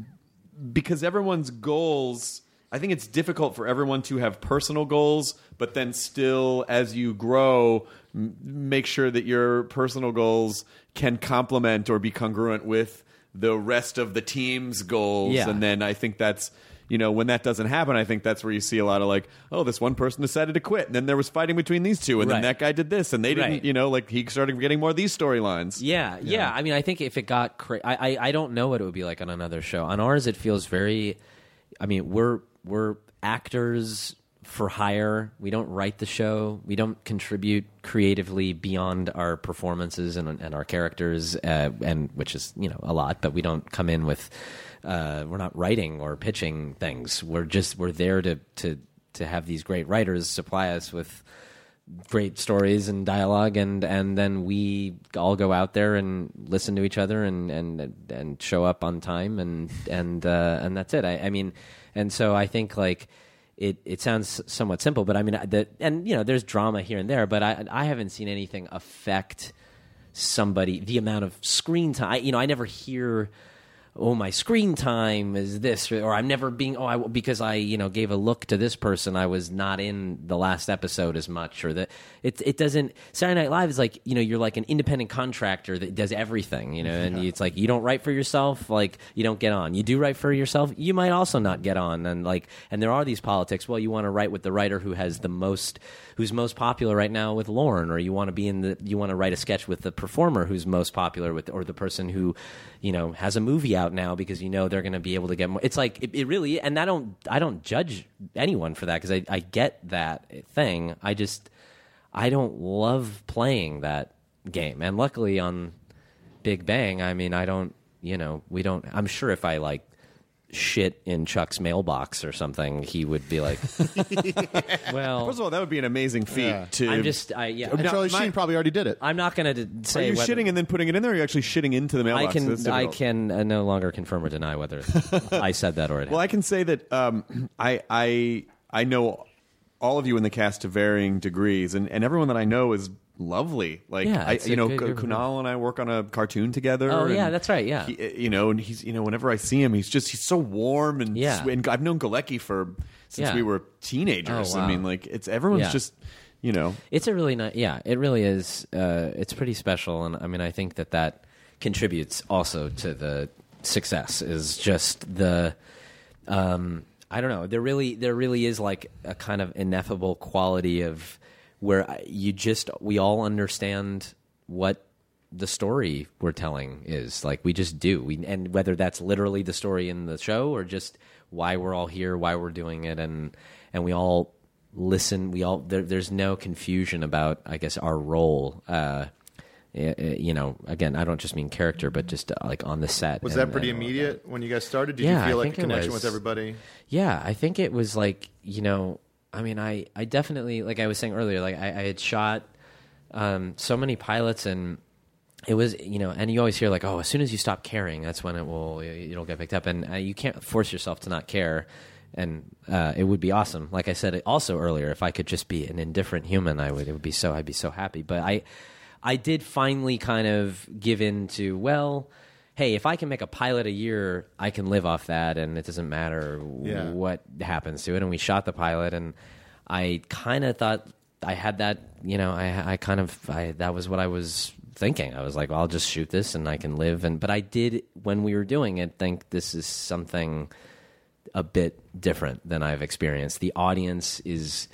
because everyone's goals. I think it's difficult for everyone to have personal goals, but then still, as you grow, m- make sure that your personal goals can complement or be congruent with the rest of the team's goals. Yeah. And then I think that's, you know, when that doesn't happen, I think that's where you see a lot of like, oh, this one person decided to quit, and then there was fighting between these two, and Right. then that guy did this, and they didn't, Right. you know, like he started getting more of these storylines. Yeah, yeah, I mean, I think if it got cra- I, I, I don't know what it would be like on another show. On ours, it feels very. I mean, we're we're actors for hire. We don't write the show. We don't contribute creatively beyond our performances and and our characters, uh, and which is you know a lot. But we don't come in with. Uh, we're not writing or pitching things. We're just we're there to to to have these great writers supply us with great stories and dialogue, and and then we all go out there and listen to each other and and and show up on time, and and uh, and that's it. I, I mean, and so I think like it it sounds somewhat simple, but I mean the and you know there's drama here and there, but I I haven't seen anything affect somebody the amount of screen time. I, you know, I never hear. Oh, my screen time is this, or I'm never being. Oh, I, because I, you know, gave a look to this person. I was not in the last episode as much, or that it. It doesn't. Saturday Night Live is like, you know, you're like an independent contractor that does everything, you know, and yeah. It's like you don't write for yourself, like you don't get on. You do write for yourself, you might also not get on, and like, and there are these politics. Well, you want to write with the writer who has the most, who's most popular right now with Lauren, or you want to be in the, you want to write a sketch with the performer who's most popular with, or the person who, you know, has a movie out now because you know they're going to be able to get more. It's like it, it really, and I don't, I don't judge anyone for that because I, I get that thing. I just, I don't love playing that game. And luckily on Big Bang, I mean, I don't, you know, we don't. I'm sure if I like shit in Chuck's mailbox or something, he would be like, well, First of all, that would be an amazing feat. Yeah. To I'm just, I yeah. And Now, Charlie my- Sheen probably already did it. I'm not going to Are say you whether, shitting and then putting it in there, or are you actually shitting into the I mailbox? That's can I difficult. can uh, no longer confirm or deny whether I said that or it Well, I happened. can say that um, I I I know all of you in the cast to varying degrees, and, and everyone that I know is lovely. Like Yeah, I, it's you a know, good K- group of Kunal and I work on a cartoon together. Oh, yeah, and that's right, yeah. he, you know, and he's you know, whenever I see him, he's just he's so warm and Yeah. sweet. And I've known Galecki for since Yeah. we were teenagers. Oh, wow. I mean, like it's everyone's Yeah. just you know. It's a really nice, yeah, it really is. Uh, it's pretty special, and I mean, I think that that contributes also to the success. Is just the, um, I don't know, there really, there really is like a kind of ineffable quality of where you just we all understand what the story we're telling is. Like we just do, we, and whether that's literally the story in the show or just why we're all here, why we're doing it, and and we all. Listen, we all there, there's no confusion about, I guess, our role. Uh, you know, again, I don't just mean character, but just uh, like on the set. Was and, that pretty and, immediate when you guys started? Did Yeah, you feel I like a think it connection was. with everybody? Yeah, I think it was like, you know, I mean, I, I definitely, like I was saying earlier, like I, I had shot um, so many pilots, and it was, you know, and you always hear like, oh, as soon as you stop caring, that's when it will, it'll get picked up, and uh, you can't force yourself to not care. And uh, it would be awesome. Like I said also earlier, if I could just be an indifferent human, I would. It would be so. I'd be so happy. But I, I did finally kind of give in to, well, hey, if I can make a pilot a year, I can live off that, and it doesn't matter Yeah. what happens to it. And we shot the pilot, and I kind of thought I had that. You know, I, I kind of, I that was what I was thinking. I was like, well, I'll just shoot this, and I can live. And but I did, when we were doing it, think this is something a bit different than I've experienced. The audience is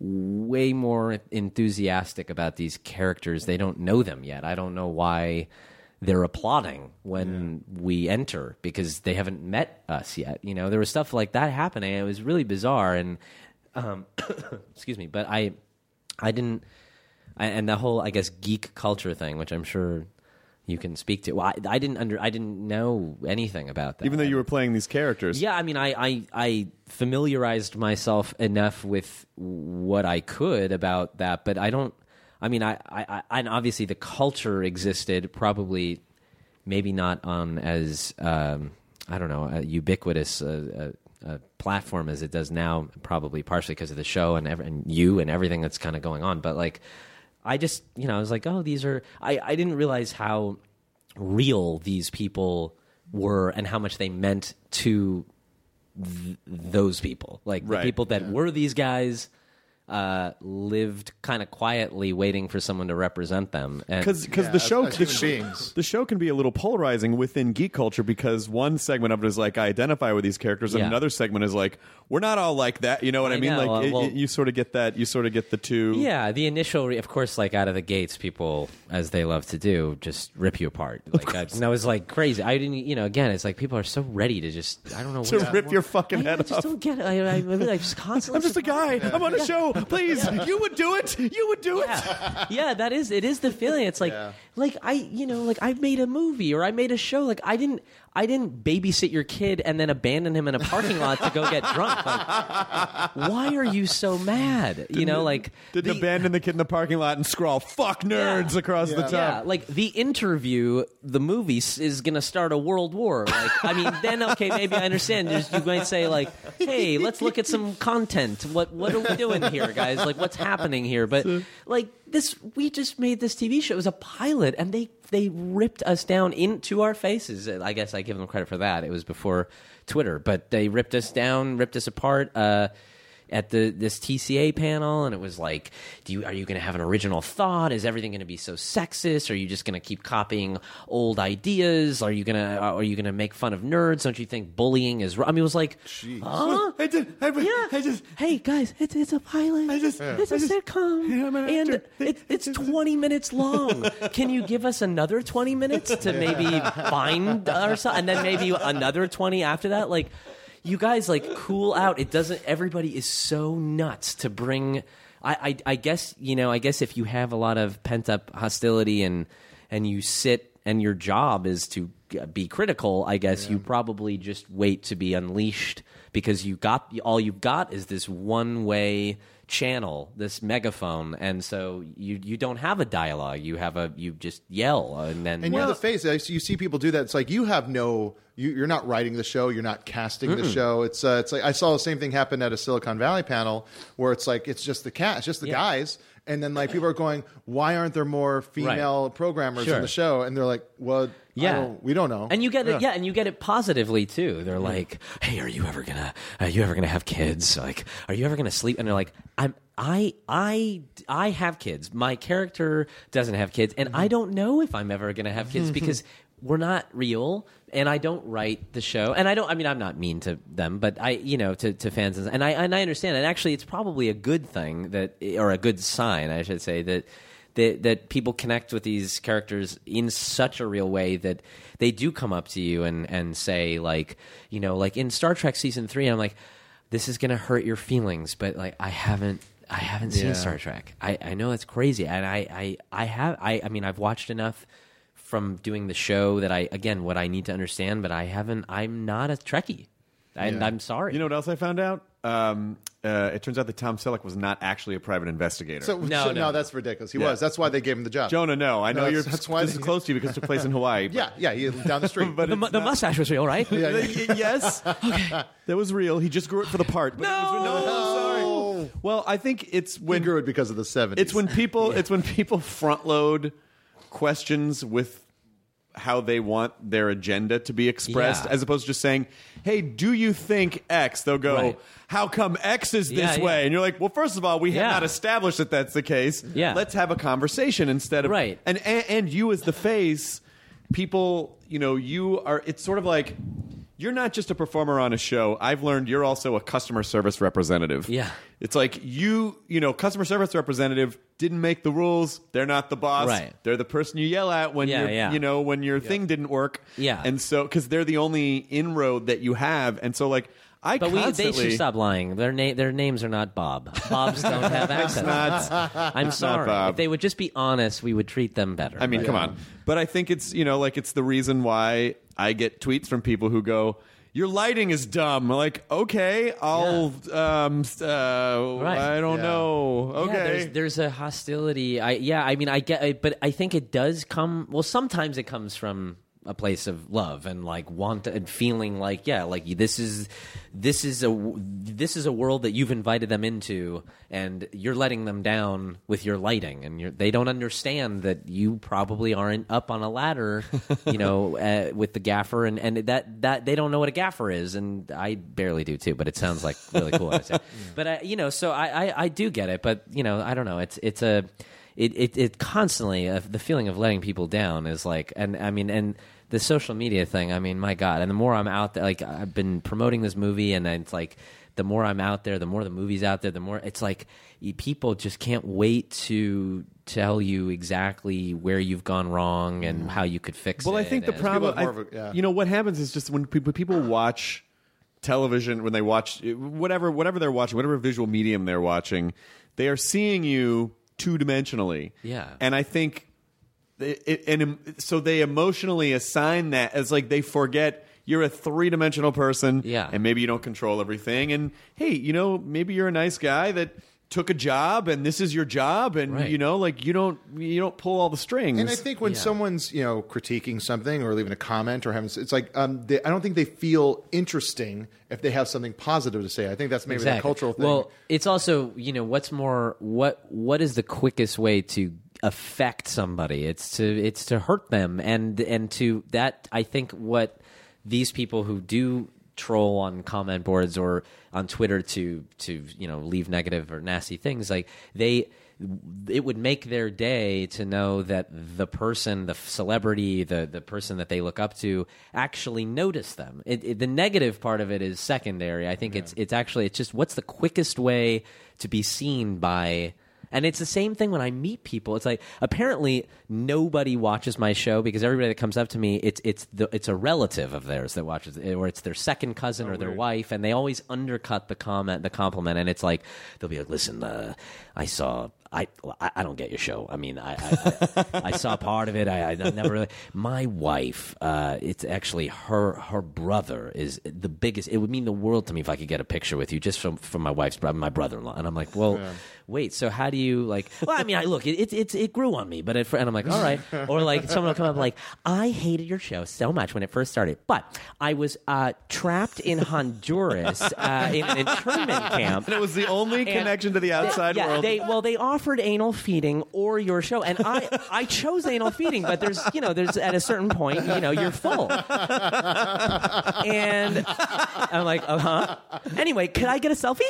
way more enthusiastic about these characters. They don't know them yet. I don't know why they're applauding when yeah. we enter, because they haven't met us yet. You know, there was stuff like that happening. It was really bizarre, and um, excuse me, but I, I didn't, I, and the whole, I guess, geek culture thing, which I'm sure you can speak to. Well, I, I didn't under, I didn't know anything about that. Even though you were playing these characters. Yeah, I mean, I, I, I familiarized myself enough with what I could about that, but I don't. I mean, I, I, I and obviously the culture existed, probably, maybe not on as um, I don't know, a ubiquitous uh, a, a platform as it does now. Probably partially because of the show and every, and you and everything that's kind of going on, but like. I just, you know, I was like, oh, these are, I, I didn't realize how real these people were and how much they meant to th- those people. Like the right. people that yeah. were these guys uh, lived kind of quietly waiting for someone to represent them. Because Yeah, the show as- as the, human sh- beings. the show can be a little polarizing within geek culture, because one segment of it is like, I identify with these characters, and Yeah. another segment is like, we're not all like that. You know what I, I mean? know, Like uh, it- well- it- you sort of get that. You sort of get the two. Yeah, the initial, re- of course, like out of the gates, people, as they love to do, just rip you apart. Like that, and that was like crazy. I didn't, you know, again, it's like people are so ready to just, I don't know, To what, rip your fucking I, head I just off. don't get it. I, I, I, I just constantly. I'm just a guy. I'm on a show. Please, you would do it. You would do it. Yeah. yeah, that is it. Is the feeling? It's like, Yeah. like I, you know, like I made a movie or I made a show. Like I didn't, I didn't babysit your kid and then abandon him in a parking lot to go get drunk. Like, why are you so mad? You know, like Didn't the- abandon the kid in the parking lot and scrawl "fuck nerds" Yeah. across the top. Yeah, like the interview, the movie s- is going to start a world war. Like, I mean, then okay, maybe I understand. There's, you might say like, "Hey, let's look at some content. What what are we doing here, guys? Like, what's happening here?" But like this, we just made this T V show. It was a pilot, and they they ripped us down into our faces. I guess I give them credit for that. It was before Twitter, but they ripped us down, ripped us apart. Uh, at the this T C A panel, and it was like, do you are you going to have an original thought? Is everything going to be so sexist? Are you just going to keep copying old ideas? Are you going to are you going to make fun of nerds? Don't you think bullying is wrong? I mean, it was like, huh? I did. I, Yeah. I just. Hey guys, it's it's a pilot. I just- it's a I just- sitcom, Yeah, I'm an and actor. it, it's twenty minutes long. Can you give us another twenty minutes to maybe find or something, and then maybe another twenty after that? Like, you guys, like, cool out. It doesn't. Everybody is so nuts to bring. I, I I guess you know. I guess if you have a lot of pent up hostility and and you sit and your job is to be critical, I guess you probably just wait to be unleashed, because you got all you've got is this one way channel, this megaphone, and so you you don't have a dialogue. You have a you just yell, and then And you're the face. I- You see people do that. It's like you have no. You, you're not writing the show. You're not casting the show. It's uh, it's like I saw the same thing happen at a Silicon Valley panel where it's like it's just the cast, it's just the Yeah. guys, And then like people are going, why aren't there more female Right. programmers Sure. on the show? And they're like, well, Yeah, I don't, we don't know. And you get it, yeah, and you get it positively too. They're like, "Hey, are you ever gonna, are you ever gonna have kids? Like, are you ever gonna sleep?" And they're like, "I'm, I, I, I have kids. My character doesn't have kids, and I don't know if I'm ever gonna have kids because we're not real, and I don't write the show, and I don't. I mean, I'm not mean to them, but I, you know, to, to fans, and I, and I understand. And actually, it's probably a good thing that, or a good sign, I should say that." That, that people connect with these characters in such a real way that they do come up to you and, and say, like, you know, like in Star Trek season three, I'm like, this is gonna hurt your feelings, but like I haven't I haven't seen Yeah. Star Trek. I, I know it's crazy, and I, I, I have I, I mean I've watched enough from doing the show that I again what I need to understand, but I haven't. I'm not a Trekkie, and Yeah. I'm sorry. You know what else I found out? Um, uh, it turns out that Tom Selleck was not actually a private investigator. So, No, so, no. no, that's ridiculous. He Yeah. was. That's why they gave him the job. Jonah, no, I know No, you're. that's- that's why this they- is close to you because it took place in Hawaii. but- Yeah, yeah, he down the street. but the, it's mu- the not- mustache was real, right? Yeah, yeah. yes, that was real. He just grew it for the part. But it was, no, sorry. Well, I think it's He when grew it because of the seventies. it's when people it's when people front load questions with how they want their agenda to be expressed, Yeah. as opposed to just saying, "Hey, do you think X?" They'll go, Right. "How come X is this Yeah, yeah. way?" And you're like, "Well, first of all, we have Yeah. not established that that's the case. Yeah. Let's have a conversation instead of Right. And, and and you as the face, people, you know, you are. It's sort of like. You're not just a performer on a show. I've learned you're also a customer service representative. Yeah. It's like you, you know, customer service representative didn't make the rules. They're not the boss. Right. They're the person you yell at when Yeah, you're, yeah. you know, when your thing didn't work. Yeah. And so, because they're the only inroad that you have. And so, like, I But we, they constantly. should stop lying. Their na- their names are not Bob. Bobs don't have access. not- I'm sorry. Bob. If they would just be honest, we would treat them better. I mean, come on. But I think it's, you know, like it's the reason why I get tweets from people who go, "Your lighting is dumb." I'm like, okay, I'll, um, uh, Right. I don't Yeah. know. Okay. Yeah, there's, there's a hostility. I yeah, I mean, I get it, but I think it does come. Well, sometimes it comes from a place of love and like want and feeling like yeah, like this is this is a this is a world that you've invited them into, and you're letting them down with your lighting, and you're, they don't understand that you probably aren't up on a ladder, you know, uh, with the gaffer, and, and that that they don't know what a gaffer is, and I barely do too, but it sounds like really cool. When I say, but uh, you know, so I, I I do get it, but you know, I don't know, it's it's a It, it it constantly uh, the feeling of letting people down is like, and I mean, and the social media thing. I mean, my God! And the more I'm out there, like I've been promoting this movie, and it's like the more I'm out there, the more the movie's out there, the more it's like y- people just can't wait to tell you exactly where you've gone wrong and how you could fix it. Well, I think the and- problem, have more I- of a- yeah. you know, what happens is just when people, people watch television, when they watch whatever, whatever they're watching, whatever visual medium they're watching, they are seeing you two dimensionally. Yeah. And I think, it, it, and so they emotionally assign that as like they forget you're a three dimensional person. Yeah. And maybe you don't control everything. And hey, you know, maybe you're a nice guy that took a job and this is your job, and Right. you know, like you don't you don't pull all the strings. And I think when Yeah. someone's you know critiquing something or leaving a comment or having, it's like um, they, I don't think they feel interesting if they have something positive to say. I think that's maybe Exactly. the cultural thing. Well, it's also, you know, what's more what what is the quickest way to affect somebody? It's to it's to hurt them, and and to that I think what these people who do troll on comment boards or on Twitter to to you know leave negative or nasty things, like they it would make their day to know that the person, the celebrity, the the person that they look up to actually notice them. It, it, the negative part of it is secondary. I think it's it's actually it's just what's the quickest way to be seen by. And it's the same thing when I meet people. It's like apparently nobody watches my show because everybody that comes up to me, it's it's the, it's a relative of theirs that watches it, or it's their second cousin or their wife, and they always undercut the comment, the compliment, and it's like they'll be like, "Listen, uh, I saw." I, I don't get your show. I mean, I I, I, I saw part of it. I, I never really. My wife, uh, it's actually her her brother is the biggest. It would mean the world to me if I could get a picture with you just from from my wife's brother, my brother-in-law. And I'm like, well, yeah. wait. So how do you like? Well, I mean, I look, it it it, it grew on me, but it, and I'm like, all right. Or like someone will come up like, I hated your show so much when it first started, but I was uh, trapped in Honduras uh, in an internment camp, and it was the only and connection to the outside they, yeah, world. They well, they offered. offered anal feeding or your show, and I I chose anal feeding, but there's you know there's at a certain point you know you're full, and I'm like uh huh. Anyway, could I get a selfie?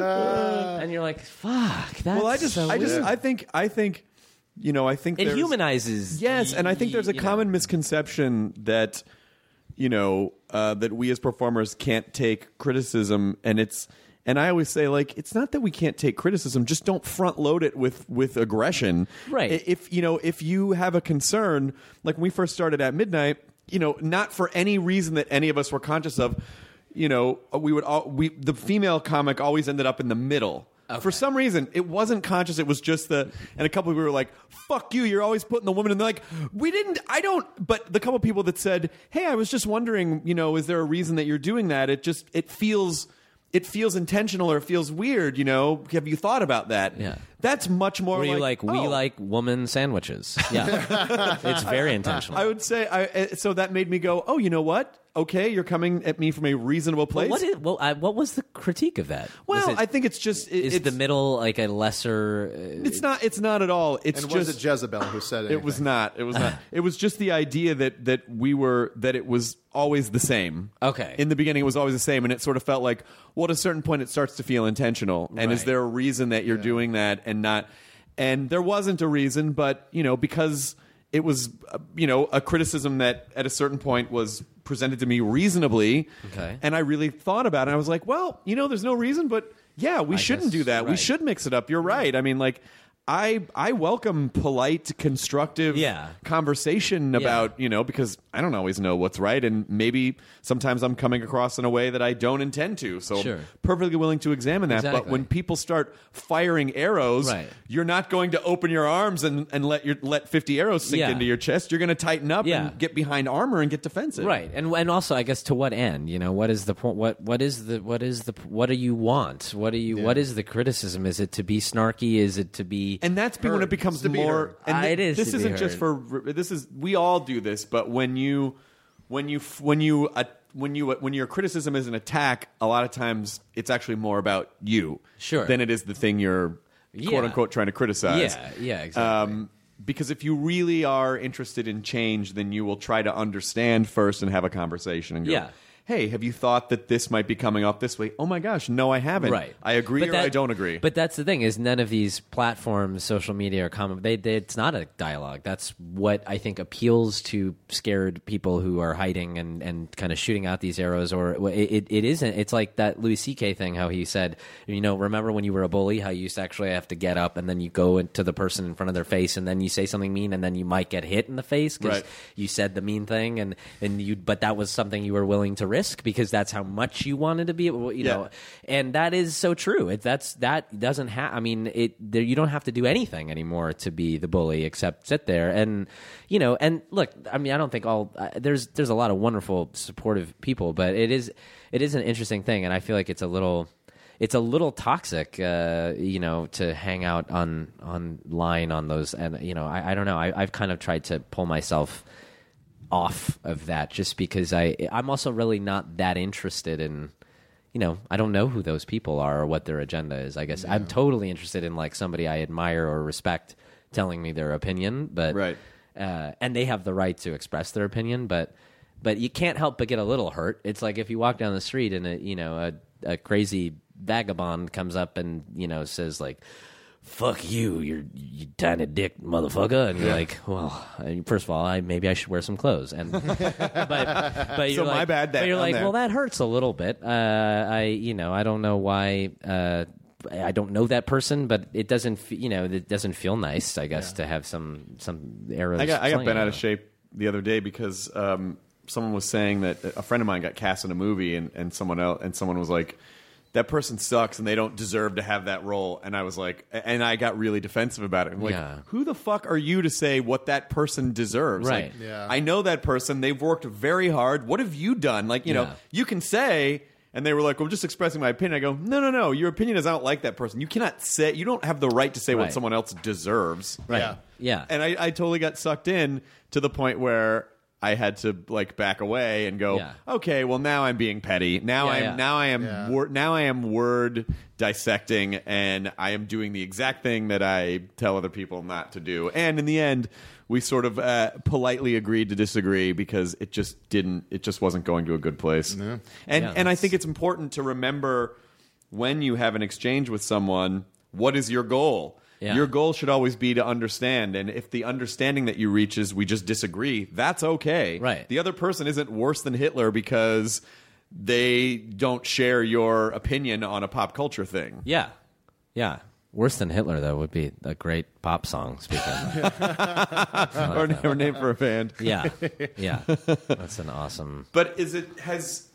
Uh, and you're like, fuck. That's well, I just so I just weird. I think I think you know I think It there's- humanizes. Yes, and I think there's a you common know. misconception that you know uh, that we as performers can't take criticism, and it's and I always say like it's not that we can't take criticism, just don't front load it with with aggression. Right. I- If you know if you have a concern, like when we first started at midnight, you know, not for any reason that any of us were conscious of, you know, we would all we the female comic always ended up in the middle. Okay. For some reason, it wasn't conscious. It was just the, and a couple of people were like, fuck you, you're always putting the woman in. They're like, we didn't, I don't, but the couple of people that said, hey, I was just wondering, you know, is there a reason that you're doing that? It just, it feels, it feels intentional or it feels weird, you know? Have you thought about that? Yeah. That's much more Were you like, like, we oh. like woman sandwiches? Yeah. It's very intentional. I would say, I, uh, so that made me go, oh, you know what? Okay, you're coming at me from a reasonable place. Well, what, is, well, I, what was the critique of that? Well, Was it- I think it's just, it, is it's, the middle like a lesser? Uh, it's not, it's not at all. It's And just, was it Jezebel who said it? It was not. It was not. It was just the idea that that we were that it was always the same. Okay. In the beginning, it was always the same, and it sort of felt like, well, at a certain point, it starts to feel intentional. And is Right. there a reason that you're doing that and not? And there wasn't a reason, but you know, because it was, uh, you know, a criticism that at a certain point was presented to me reasonably. Okay. And I really thought about it. I was like, well, you know, there's no reason, but yeah, we I shouldn't guess, do that. We right. should mix it up. You're right. I mean, like. I I welcome polite, constructive Yeah. conversation about, you know, because I don't always know what's right, and maybe sometimes I'm coming across in a way that I don't intend to. So Sure. I'm perfectly willing to examine that. But Exactly. when people start firing arrows, Right. you're not going to open your arms and, and let your let fifty arrows sink Yeah. into your chest. You're going to tighten up Yeah. and get behind armor and get defensive. Right, and and also, I guess, to what end? You know, what is the point? What what is the what is the what do you want? What do you? What is the criticism? Is it to be snarky? Is it to be? And that's when it becomes to be more. heard. And Ah, thi- it is This to be isn't just heard. for. This is we all do this, but when you, when you, when you, uh, when you, when your criticism is an attack, a lot of times it's actually more about you, Sure. than it is the thing you're Yeah. quote unquote trying to criticize. Yeah, yeah, exactly. Um, because if you really are interested in change, then you will try to understand first and have a conversation and go, Yeah. hey, have you thought that this might be coming off this way? Oh my gosh, no, I haven't. Right. I agree But or that- I don't agree. But that's the thing is none of these platforms, social media, or common. They, they, it's not a dialogue. That's what I think appeals to scared people who are hiding and, and kind of shooting out these arrows. Or it, it, it isn't. It's like that Louis C K thing. How he said, you know, remember when you were a bully? How you used to actually have to get up and then you go into the person in front of their face and then you say something mean and then you might get hit in the face because Right. you said the mean thing and and you. But that was something you were willing to risk because that's how much you wanted to be, you Yeah. know, and that is so true. It, that's that doesn't have. I mean, it. There, you don't have to do anything anymore to be the bully except sit there and, you know. And look, I mean, I don't think all uh, there's there's a lot of wonderful, supportive people, but it is it is an interesting thing, and I feel like it's a little. It's a little toxic, uh, you know, to hang out on online on those, and you know, I, I don't know. I, I've kind of tried to pull myself off of that just because I I'm also really not that interested in, you know, I don't know who those people are or what their agenda is. I guess I'm totally interested in like somebody I admire or respect telling me their opinion, but Right. uh, and they have the right to express their opinion, but but you can't help but get a little hurt. It's like if you walk down the street and a you know a, a crazy vagabond comes up and you know says like, fuck you, you're you tiny dick motherfucker, and you're like, well, I- first of all, I maybe I should wear some clothes, and but but you're So like, my bad that but you're I'm like, there. well, that hurts a little bit. Uh, I you know I don't know why. Uh, I don't know that person, but it doesn't, fe- you know, it doesn't feel nice. I guess to have some some arrows. I got I got flying bent out at of you. shape the other day because um, someone was saying that a friend of mine got cast in a movie, and, and someone else and someone was like, that person sucks and they don't deserve to have that role. And I was like, and I got really defensive about it. I'm like, Yeah. who the fuck are you to say what that person deserves? Right. Like, Yeah. I know that person. They've worked very hard. What have you done? Like, you know, Yeah. you can say. And they were like, well, I'm just expressing my opinion. I go, no, no, no. Your opinion is I don't like that person. You cannot say, you don't have the right to say what Right. someone else deserves. Right. Yeah. Yeah. And I, I totally got sucked in to the point where I had to like back away and go, Yeah. okay, well now I'm being petty. Now Yeah, I'm yeah. now I am Yeah. wor- now I am word dissecting, and I am doing the exact thing that I tell other people not to do. And in the end, we sort of uh, politely agreed to disagree because it just didn't. It just wasn't going to a good place. And Yeah, and I that's- think it's important to remember when you have an exchange with someone, what is your goal? Yeah. Your goal should always be to understand, and if the understanding that you reach is we just disagree, that's okay. Right. The other person isn't worse than Hitler because they don't share your opinion on a pop culture thing. Yeah, yeah. Worse than Hitler, though, would be a great pop song. Speaking, of. or, or name for a band. yeah, yeah. That's an awesome. But is it has?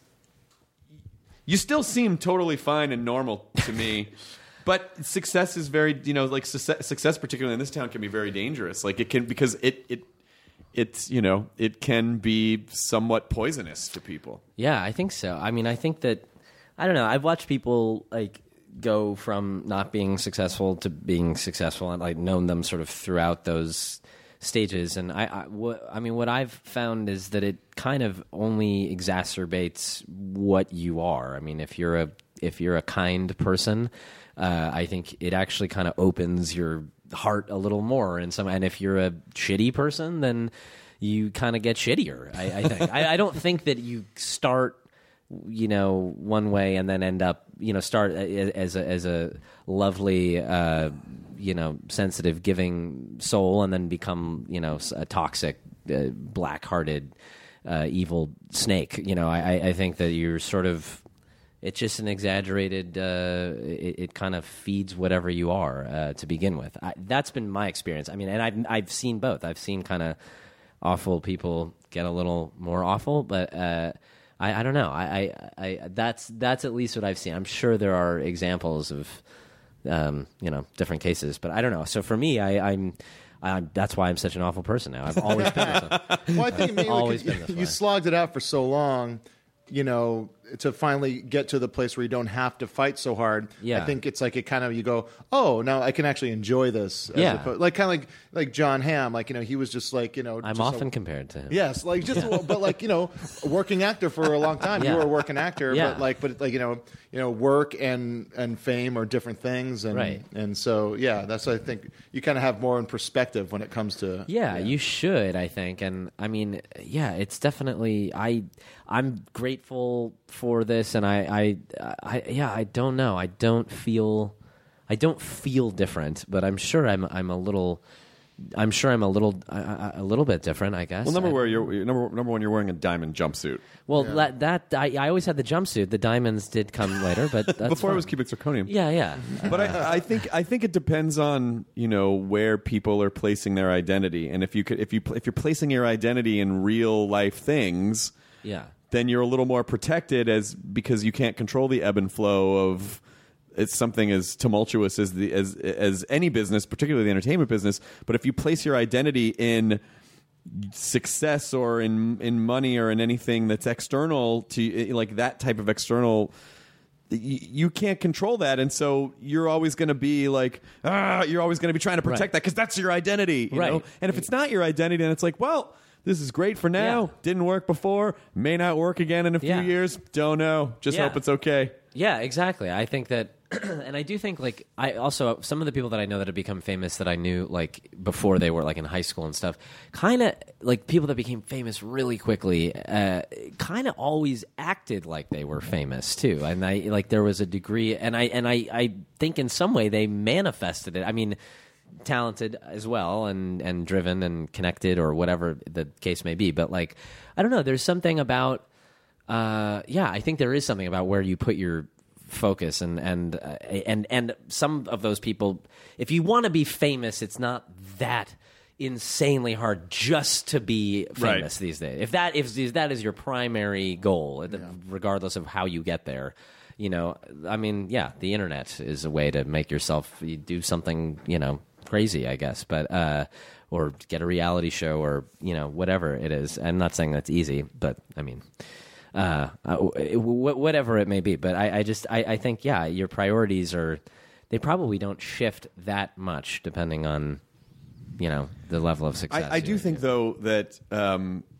You still seem totally fine and normal to me. But success is very, you know, like success, success, particularly in this town, can be very dangerous. Like it can because it it it's you know it can be somewhat poisonous to people. Yeah, I think so. I mean, I think that I don't know. I've watched people like go from not being successful to being successful, and I've known them sort of throughout those stages. And I, I, what, I mean, what I've found is that it kind of only exacerbates what you are. I mean, if you're a if you're a kind person, uh, I think it actually kind of opens your heart a little more. And some, and if you're a shitty person, then you kind of get shittier. I, I think. I, I don't think that you start, you know, one way and then end up, you know, start as a, as a lovely, uh, you know, sensitive, giving soul, and then become, you know, a toxic, uh, black-hearted, uh, evil snake. You know, I, I think that you're sort of. It's just an exaggerated. Uh, it, it kind of feeds whatever you are uh, to begin with. I, that's been my experience. I mean, and I've I've seen both. I've seen kind of awful people get a little more awful, but uh, I, I don't know. I, I, I that's that's at least what I've seen. I'm sure there are examples of um, you know different cases, but I don't know. So for me, I, I'm. I'm, that's why I'm such an awful person now. I've always been this way. Well, I think maybe Always like, been this you, way. you slogged it out for so long, you know, to finally get to the place where you don't have to fight so hard. Yeah. I think it's like it kind of you go, oh, now I can actually enjoy this. As Yeah. opposed, like kind of like like John Hamm, like you know, he was just like you know. I'm just often a, compared to him. Yes, like just but like you know, a working actor for a long time. Yeah. You were a working actor, Yeah. but like but like you know, you know, work and and fame are different things, and Right. and so yeah, that's what I think you kind of have more in perspective when it comes to Yeah, you should, I think. And I mean, yeah, it's definitely I I'm grateful for this, and I I, I yeah, I don't know. I don't feel I don't feel different, but I'm sure I'm I'm a little I'm sure I'm a little a, a little bit different, I guess. Well, number I- where you're you're- number number one, you're wearing a diamond jumpsuit. Well, that, that I, I always had the jumpsuit. The diamonds did come later, but that's Before fine. it was cubic zirconium. Yeah, yeah. But I, I think I think it depends on you know where people are placing their identity, and if you could if you pl- if you're placing your identity in real life things, Yeah. then you're a little more protected as because you can't control the ebb and flow of it's something as tumultuous as the as as any business, particularly the entertainment business. But if you place your identity in success or in in money or in anything that's external to like that type of external, you, you can't control that, and so you're always going to be like ah you're always going to be trying to protect Right. that because that's your identity, you Right. know? And if it's not your identity, then it's like, well, this is great for now, Yeah. didn't work before, may not work again in a few Yeah. years, don't know, just Yeah. hope it's okay. Yeah, exactly. I think that, and I do think like I also some of the people that I know that have become famous that I knew like before they were like in high school and stuff, kind of like people that became famous really quickly, uh, kind of always acted like they were famous too, and I like there was a degree, and I and I I think in some way they manifested it. I mean. Talented as well and and driven and connected or whatever the case may be, but like I don't know, there's something about uh yeah I think there is something about where you put your focus and and uh, and and some of those people, if you want to be famous, it's not that insanely hard just to be famous Right. these days. If that if, if that is your primary goal, regardless of how you get there, you know, I mean, yeah, the internet is a way to make yourself you do something, you know, crazy, I guess, but uh, or get a reality show or you know whatever it is. I'm not saying that's easy, but I mean, uh, uh, w- whatever it may be. But I, I just I, I think yeah, your priorities are they probably don't shift that much depending on you know the level of success. I, I do you're- think though that um,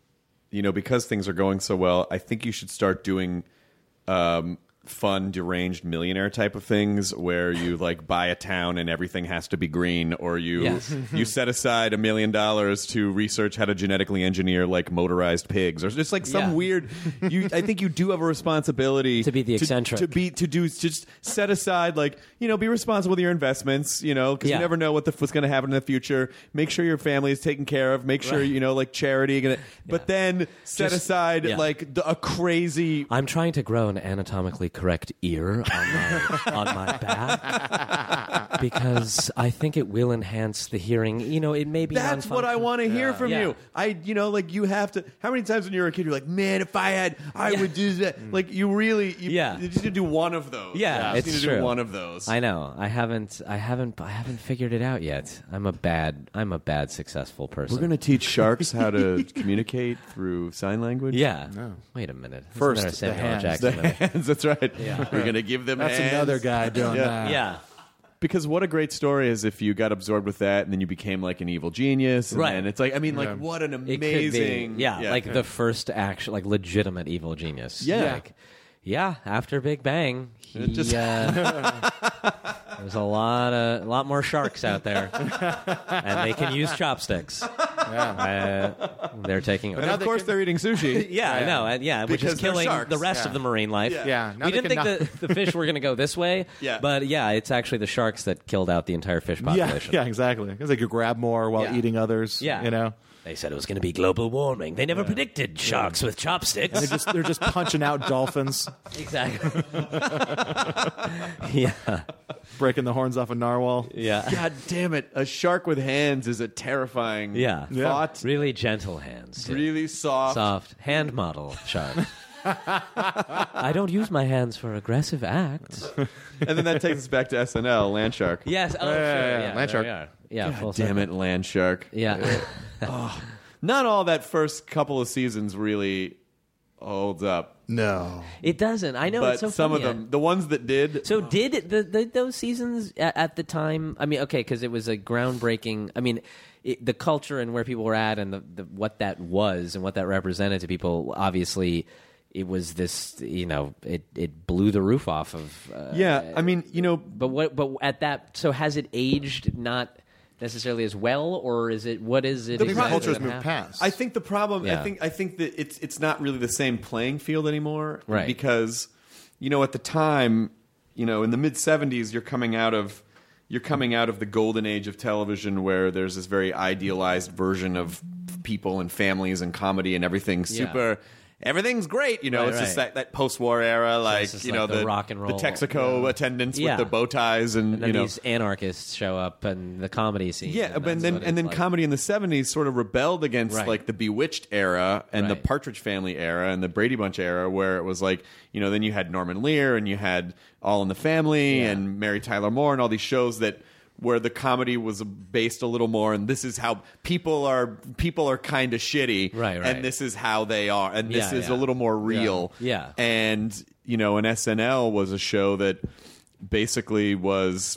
you know, because things are going so well, I think you should start doing um, fun, deranged millionaire type of things where you like buy a town and everything has to be green, or you Yes. you set aside a million dollars to research how to genetically engineer like motorized pigs, or just like some Yeah. weird. You, I think you do have a responsibility To be the eccentric. to, be to do just set aside like you know be responsible with your investments, you know, because Yeah. you never know what the what's going to happen in the future. Make sure your family is taken care of. Make sure Right. you know like charity, gonna, but then set Just- aside yeah. like the, a crazy. I'm trying to grow an anatomically correct ear on my on my back because I think it will enhance the hearing. You know, it may be. That's what I non-functional. want to hear from Yeah. you. I, you know, like you have to. How many times when you were a kid, you're like, man, if I had, I Yeah. would do that. Like you really, you, Yeah. you just need to do one of those. Yeah, you just it's need to true. do one of those. I know. I haven't. I haven't. I haven't figured it out yet. I'm a bad. I'm a bad successful person. We're gonna teach sharks how to communicate through sign language. Yeah. Wait a minute. Isn't First, there a the Samuel L. hands. Jackson The movie? hands. That's right. Yeah. We're gonna give them. That's hands. another guy doing Yeah. that. Yeah. Because what a great story is if you got absorbed with that and then you became like an evil genius. And Right. then it's like, I mean, like, Yeah. what an It could amazing. be, yeah, like the first actual, like legitimate evil genius. Yeah. Like, yeah. After Big Bang, he, just- uh, there's a lot of, a lot more sharks out there, and they can use chopsticks. Uh, they're taking over. And of course, they're eating sushi. Yeah, I know, and yeah, which Because is they're killing sharks. the rest Yeah. of the marine life. Yeah. Yeah, now we they didn't think can the, the fish were going to go this way. Yeah. but yeah, it's actually the sharks that killed out the entire fish Yeah, population. yeah, exactly. It's like you grab more while Yeah. eating others. Yeah. you know. They said it was going to be global warming. They never predicted sharks with chopsticks. They're just they're just punching out dolphins, Exactly. yeah. breaking the horns off a narwhal. Yeah. God damn it! A shark with hands is a terrifying Yeah. thought. Really gentle hands. too. Really soft. Soft hand model shark. I don't use my hands for aggressive acts. And then that takes us back to S N L, Land Shark. Yes. Oh, Yeah, sure. yeah, yeah. Yeah, Land there shark. we are. Yeah. full Damn circle. it, Land Shark. Yeah. Not all that first couple of seasons really holds up. No, It doesn't. I know but it's so some funny. of them, the ones that did. So did the, the those seasons at, at the time? I mean, okay, because it was a groundbreaking. I mean, it, the culture and where people were at, and the, the what that was and what that represented to people. Obviously, it was this. You know, it it blew the roof off of. Uh, yeah, I mean, you know, But what? But at that, so has it aged not necessarily as well, or is it? What is it? the exactly culture's that moved happened? past. I think the problem. Yeah. I think I think that it's it's not really the same playing field anymore, Right. Because you know, at the time, you know, in the mid seventies, you're coming out of you're coming out of the golden age of television, where there's this very idealized version of people and families and comedy and everything super. Everything's great, you know. Right, it's just right. that, that post-war era, like just you like know, the rock and roll. the Texaco attendants Yeah. with the bow ties, and, And then you know, these anarchists show up and the comedy scene. yeah, and but that's then what and it's then like. comedy in the seventies sort of rebelled against Right. like the Bewitched era and the Right. Partridge Family era and the Brady Bunch era, where it was like, you know, then you had Norman Lear and you had All in the Family Yeah. and Mary Tyler Moore and all these shows that where the comedy was based a little more, and this is how people are people are kind of shitty, Right, right. and this is how they are, and this Yeah, is yeah. a little more real, Yeah. Yeah. and you know, and S N L was a show that basically was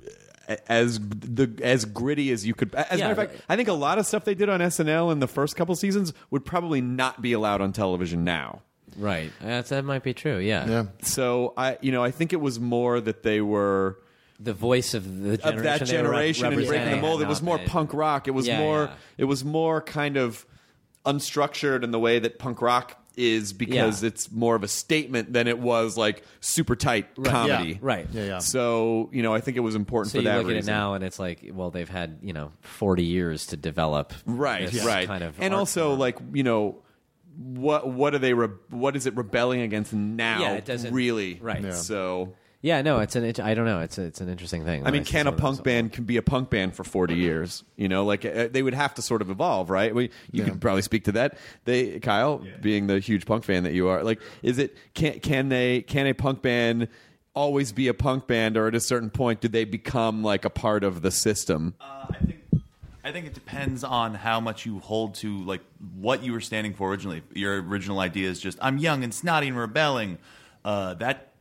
as the as gritty as you could. As a Yeah, matter of fact, right. I think a lot of stuff they did on S N L in the first couple seasons would probably not be allowed on television now. Right. That's, that might be true. Yeah. yeah. So I, you know, I think it was more that they were The voice of the generation, of that they were rep- generation and breaking the representing mold. It had was not more been. punk rock. It was Yeah, more. yeah. It was more kind of unstructured in the way that punk rock is, because Yeah. it's more of a statement than it was like super tight Right. comedy. Yeah. Right. Yeah, yeah. So you know, I think it was important So for you that look at it reason. now, and it's like, well, they've had you know forty years to develop, right this right kind of, and art also form. like you know what what are they re- what is it rebelling against now? Yeah, it doesn't- really right. Yeah. So yeah, no, it's an, it, I don't know, it's a, it's an interesting thing. I when mean, see can a some of punk those- band can be a punk band for forty years? You know, like uh, they would have to sort of evolve, right? We, you Yeah. could probably speak to that. They, Kyle, being the huge punk fan that you are, like, is it can can they can a punk band always be a punk band, or at a certain point do they become like a part of the system? Uh, I think I think it depends on how much you hold to like what you were standing for originally. Your original idea is just I'm young and snotty and rebelling. Uh, that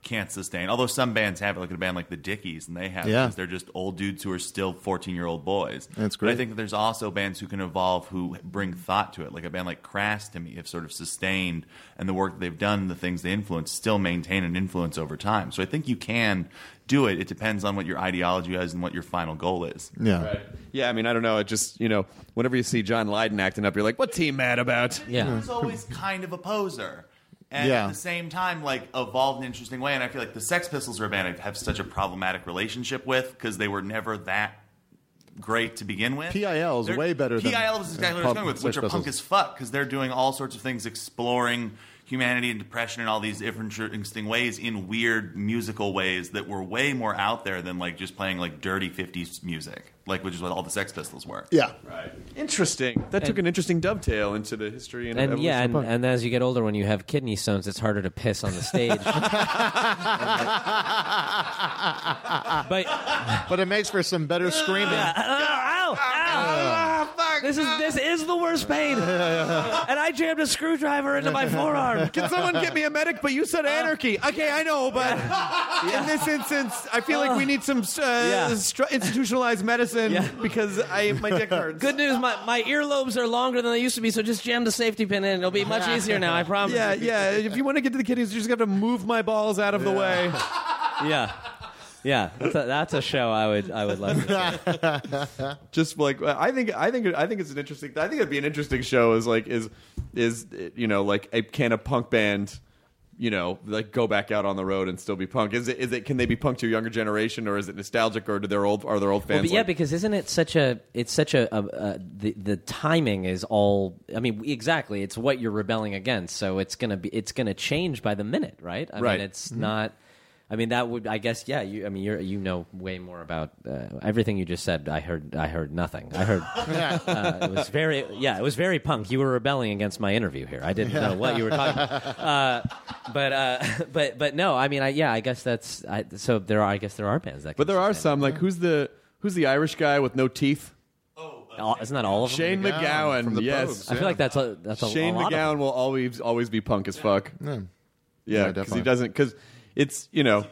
can't sustain. Although some bands have it, like a band like the Dickies, and they have Yeah. it because they're just old dudes who are still fourteen-year-old boys. That's But I great. think that there's also bands who can evolve who bring thought to it. Like a band like Crass, to me, have sort of sustained, and the work that they've done, the things they influence, still maintain an influence over time. So I think you can do it. It depends on what your ideology is and what your final goal is. Yeah. Right. Yeah, I mean, I don't know. It just, you know, whenever you see John Lydon acting up, you're like, what's he mad about? Yeah. He was always kind of a poser. And Yeah. at the same time, like, evolved in an interesting way. And I feel like the Sex Pistols are a band I have such a problematic relationship with because they were never that great to begin with. P I L is They're- way better than P I L is exactly what I was punk- going with, which Sex are punk Pistols. as fuck because they're doing all sorts of things, exploring humanity and depression in all these different interesting ways in weird musical ways that were way more out there than like just playing like dirty fifties music, like which is what all the Sex Pistols were. Yeah. Right. Interesting. That took an interesting dovetail into the history and, And evolution yeah, of and, punk. and as you get older, when you have kidney stones, it's harder to piss on the stage. but But it makes for some better screaming. ow, ow, ow. This is this is the worst pain. And I jammed a screwdriver into my forearm. Can someone get me a medic? But you said anarchy. Okay, I know, but in this instance, I feel like we need some uh, Yeah. stru- institutionalized medicine Yeah. because I my dick hurts. Good news, my, my earlobes are longer than they used to be, so just jam the safety pin in. It'll be much easier now, I promise. Yeah, yeah. If you want to get to the kidneys, you just have to move my balls out of the way. Yeah. Yeah, that's a, that's a show I would I would love to see. Just like I think, I think, I think it's an interesting. I think it'd be an interesting show. Is like is is you know like a can a punk band, you know, like go back out on the road and still be punk? Is it is it can they be punk to a younger generation, or is it nostalgic, or do their old are their old fans? Well, but yeah, like- because isn't it such a it's such a, a, a the the timing is all I mean exactly it's what you're rebelling against, so it's gonna be it's gonna change by the minute, right? I Right. mean, it's not. I mean, that would, I guess, yeah. You, I mean, you you know way more about uh, everything you just said. I heard, I heard nothing. I heard uh, it was very, yeah, it was very punk. You were rebelling against my interview here. I didn't know what you were talking about. Uh, but, uh, but, but no. I mean, I, yeah, I guess that's. I, so there are, I guess there are bands that. But can there are sustain some like who's the who's the Irish guy with no teeth? it. All- Isn't that all of them? Shane McGowan. from the yes, Pogues, I feel like that's a that's a, Shane a lot of McGowan them. will always always be punk as fuck. Yeah. Yeah, Yeah, because he definitely. doesn't. Because it's you know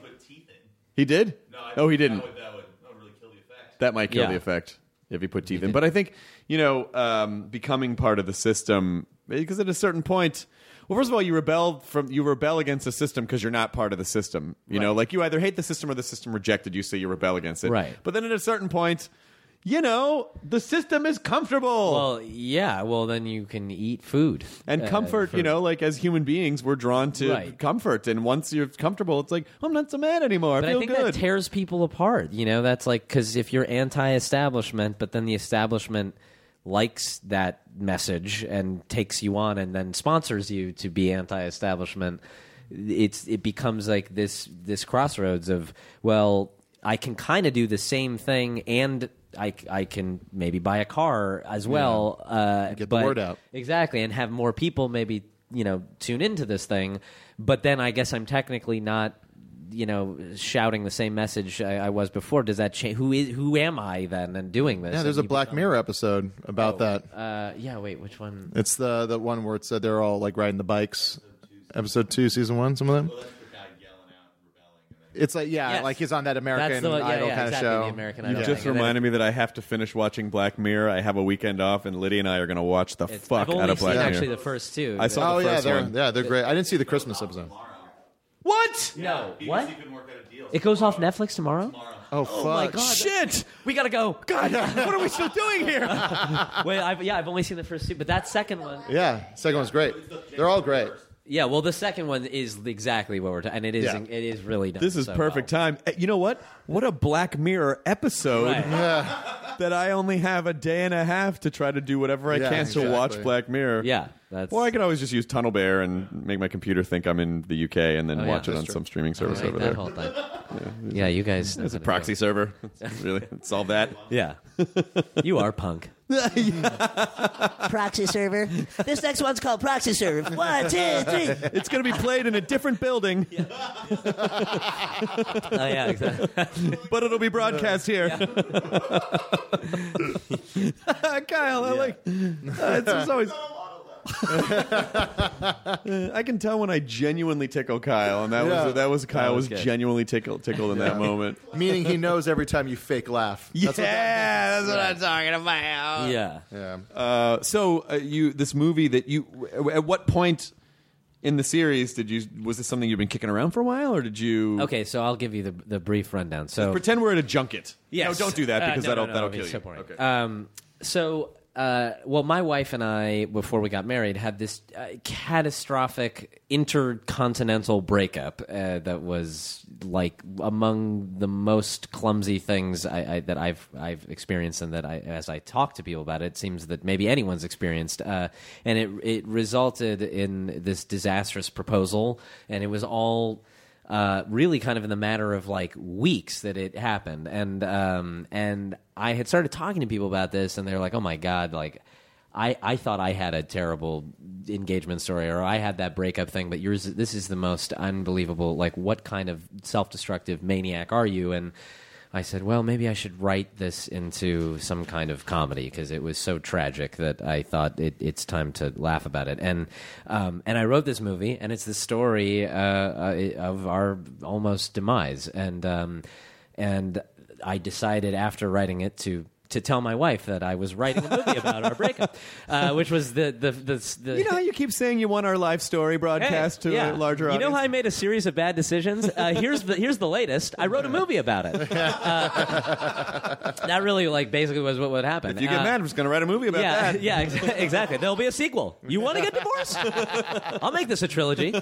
he did. Oh, he didn't. That would, that would, that would really kill the effect. That might kill Yeah. the effect if you put teeth in. But I think, you know, um, becoming part of the system, because at a certain point, well, first of all, you rebel from you rebel against the system because you're not part of the system. You know, like you either hate the system or the system rejected you, so you rebel against it. Right. But then at a certain point, you know, the system is comfortable. Well, yeah. Well, then you can eat food and Uh, comfort, for- you know, like as human beings, we're drawn to Right. comfort. And once you're comfortable, it's like, I'm not so mad anymore. But I feel I think good. that tears people apart. You know, that's like because if you're anti-establishment, but then the establishment likes that message and takes you on, and then sponsors you to be anti-establishment, it's it becomes like this this crossroads of well, I can kind of do the same thing and. I, I can maybe buy a car as well. Uh, Get the but- word out. Exactly, and have more people maybe, you know, tune into this thing. But then I guess I'm technically not, you know, shouting the same message I, I was before. Does that change? Who is? Who am I then? And doing this? Yeah, there's And a you Black become- Mirror episode about that. Uh, yeah. Wait, which one? It's the the one where it said they're all like riding the bikes. Episode two, season one, some of them. It's like yeah, Yes. like he's on that American That's the one- yeah, Idol yeah, kind exactly, of show. the American You Idol just thing. And reminded then- me that I have to finish watching Black Mirror. I have a weekend off, and Lydia and I are going to watch the It's- fuck I've only out of Black seen Mirror. actually the first two. I saw Oh the yeah, first they're one. yeah they're great. I didn't see the Christmas episode. What? No. What? It goes off Netflix tomorrow. Oh fuck! my God. Shit! We gotta go. God, what are we still doing here? Wait, I've, yeah, I've only seen the first two, but that second one. Yeah, second one's great. They're all great. Yeah, well, the second one is exactly what we're talking, and it is Yeah. it is really done. This is so perfect well. time. Eh, You know what? What a Black Mirror episode Right. that I only have a day and a half to try to do whatever I Yeah, can to watch exactly. Black Mirror. Yeah, that's. Or I can always just use Tunnel Bear and make my computer think I'm in the U K and then Oh, yeah. watch it That's on true. some streaming service Right, over that there. whole thing. Yeah, you guys. know It's how a to do proxy it. server. Really, solve that. Yeah, you are punk. Proxy server. This next one's called proxy server. One, two, three. It's going to be played in a different building, Oh yeah, exactly. but it'll be broadcast here. Kyle, I like. Uh, it's, it's always. I can tell when I genuinely tickle Kyle, and that Yeah. was that was Kyle That was, was good. genuinely tickled tickled in that moment. Meaning he knows every time you fake laugh. Yeah, That's what that that's what I'm talking about. Yeah. Yeah. Uh, so uh, you this movie that you at what point in the series did you was this something you've been kicking around for a while, or did you? Okay, so I'll give you the the brief rundown. So Pretend we're at a junket. Yes. No, don't do that Uh, because no, that'll no, no, that'll it'll kill be you. so boring. Okay. Um, so, uh, well, my wife and I, before we got married, had this uh, catastrophic intercontinental breakup uh, that was like among the most clumsy things I, I, that I've I've experienced, and that I, as I talk to people about it, it seems that maybe anyone's experienced. Uh, and it it resulted in this disastrous proposal, and it was all. Uh, really kind of in the matter of like weeks that it happened. And um, and I had started talking to people about this, and they're like, oh my God, like I, I thought I had a terrible engagement story, or I had that breakup thing, but yours, this is the most unbelievable. Like, what kind of self-destructive maniac are you? And I said, well, maybe I should write this into some kind of comedy, because it was so tragic that I thought it, it's time to laugh about it. And um, and I wrote this movie, and it's the story uh, uh, of our almost demise. And um, and I decided after writing it to to tell my wife that I was writing a movie about our breakup, uh, which was the the, the the You know how you keep saying you want our life story broadcast Hey, to yeah. a larger You audience? know how I made a series of bad decisions? Uh, here's the here's the latest. I wrote a movie about it. Uh, that really, like, basically was what would happen. If you get Uh, mad, I'm just going to write a movie about yeah, that. yeah, ex- exactly. There'll be a sequel. You want to get divorced? I'll make this a trilogy.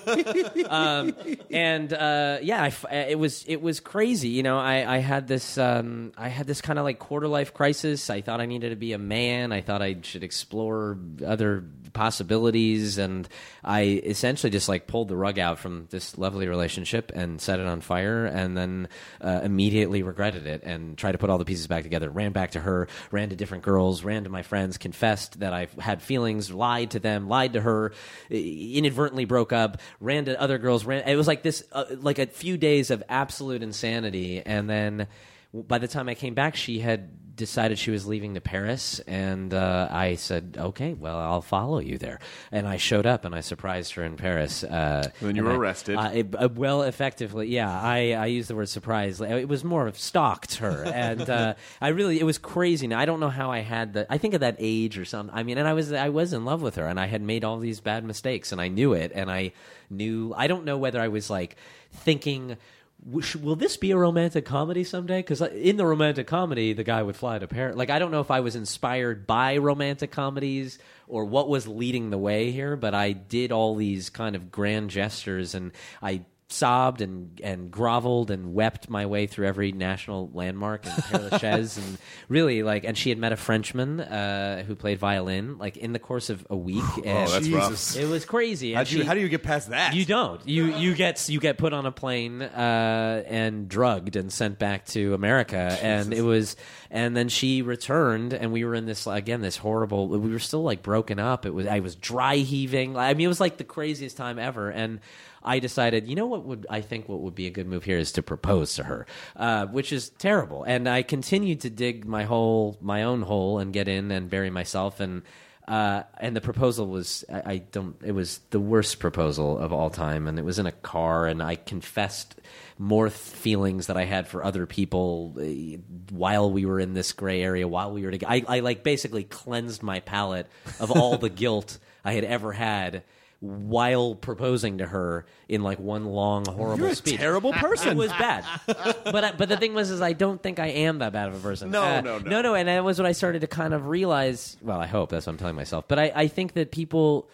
Um, and uh, yeah, I f- it was it was crazy. You know, I, I had this um, I had this kind of like quarter life crisis. I thought I needed to be a man. I thought I should explore other possibilities, and I essentially just like pulled the rug out from this lovely relationship and set it on fire, and then uh, immediately regretted it and tried to put all the pieces back together. Ran back to her, ran to different girls, ran to my friends, confessed that I had feelings, lied to them, lied to her, inadvertently broke up, ran to other girls. Ran. It was like this, uh, like a few days of absolute insanity, and then by the time I came back, she had decided she was leaving to Paris, and uh, I said, okay, well, I'll follow you there. And I showed up, and I surprised her in Paris. Uh, Then you and were I- arrested. I, it- uh, well, effectively, yeah. I, I used the word surprise. It was more of stalked her, and uh, I really, it was crazy. Now, I don't know how I had the, I think at that age or something, I mean, and I was, I was in love with her, and I had made all these bad mistakes, and I knew it, and I knew, I don't know whether I was like thinking, will this be a romantic comedy someday? Because in the romantic comedy, the guy would fly to Paris. Like, I don't know if I was inspired by romantic comedies or what was leading the way here, but I did all these kind of grand gestures, and I sobbed and, and groveled and wept my way through every national landmark in Père Lachaise, and really, like, and she had met a Frenchman uh, who played violin, like, in the course of a week. And Oh, that's rough. it was crazy. How And do you she- how do you get past that? you don't. You you get you get put on a plane uh, and drugged and sent back to America, and it was. And then she returned, and we were in this again this horrible. We were still like broken up. It was I was dry heaving. I mean, it was like the craziest time ever, and I decided, you know what would I think what would be a good move here is to propose to her, uh, which is terrible. And I continued to dig my hole, my own hole, and get in and bury myself. And uh, and the proposal was I, I don't. It was the worst proposal of all time, and it was in a car. And I confessed more th- feelings that I had for other people uh, while we were in this gray area. While we were together, I, I like basically cleansed my palate of all the guilt I had ever had while proposing to her in like one long horrible You're a speech. terrible person. It was bad, but I, but the thing was is I don't think I am that bad of a person. No, Uh, no, no. no, no. And that was what I started to kind of realize. Well, I hope that's what I'm telling myself. But I, I think that people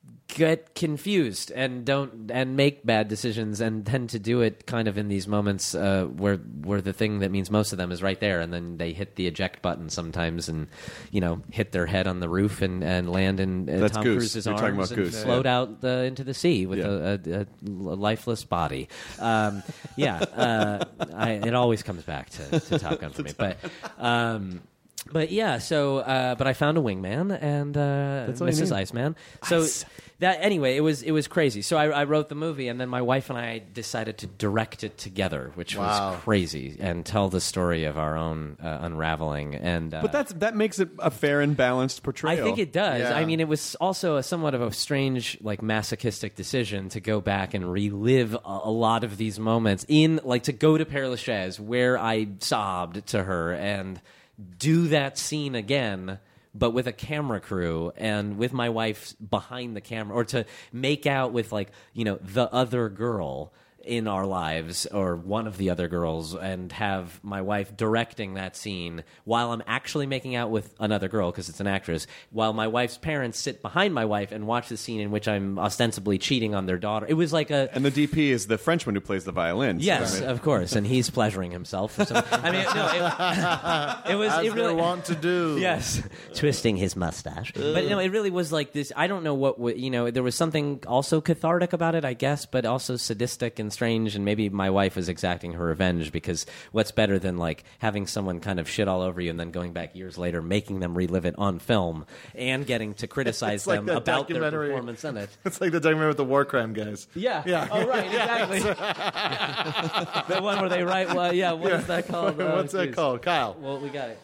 get confused and don't and make bad decisions and tend to do it kind of in these moments uh, where where the thing that means most to them is right there, and then they hit the eject button sometimes and you know hit their head on the roof and, and land in uh, That's Tom Goose. Cruise's You're arms talking about and Goose. float Yeah. out uh, into the sea with Yeah. a, a, a lifeless body. Um, yeah, uh, I, it always comes back to, to Top Gun for me, but. Um, But yeah, so uh, but I found a wingman and uh, That's all you Missus need. Iceman. So Ice. that anyway, it was it was crazy. So I, I wrote the movie, and then my wife and I decided to direct it together, which Wow. was crazy, and tell the story of our own uh, unraveling. And uh, But that's that makes it a fair and balanced portrayal. I think it does. Yeah. I mean, it was also a somewhat of a strange, like, masochistic decision to go back and relive a, a lot of these moments in, like, to go to Père Lachaise, where I sobbed to her, and do that scene again, but with a camera crew and with my wife behind the camera, or to make out with, like, you know, the other girl in our lives, or one of the other girls, and have my wife directing that scene while I'm actually making out with another girl, because it's an actress, while my wife's parents sit behind my wife and watch the scene in which I'm ostensibly cheating on their daughter. It was like a... And the D P is the Frenchman who plays the violin. so Yes, I mean- of course, and he's pleasuring himself. Or something. I mean, no, it, it was As it really they want to do. yes, twisting his mustache. But no, it really was like this. I don't know what wa- you know. There was something also cathartic about it, I guess, but also sadistic and strange. And maybe my wife was exacting her revenge, because what's better than, like, having someone kind of shit all over you and then going back years later, making them relive it on film and getting to criticize It's like them that about their documentary. performance in it. It's like the documentary with the war crime guys. Yeah. Yeah. Oh, right. Exactly. The one where they write. Well, yeah. What is Yeah. that called? Oh, What's that geez. called, Kyle? Well, we got it.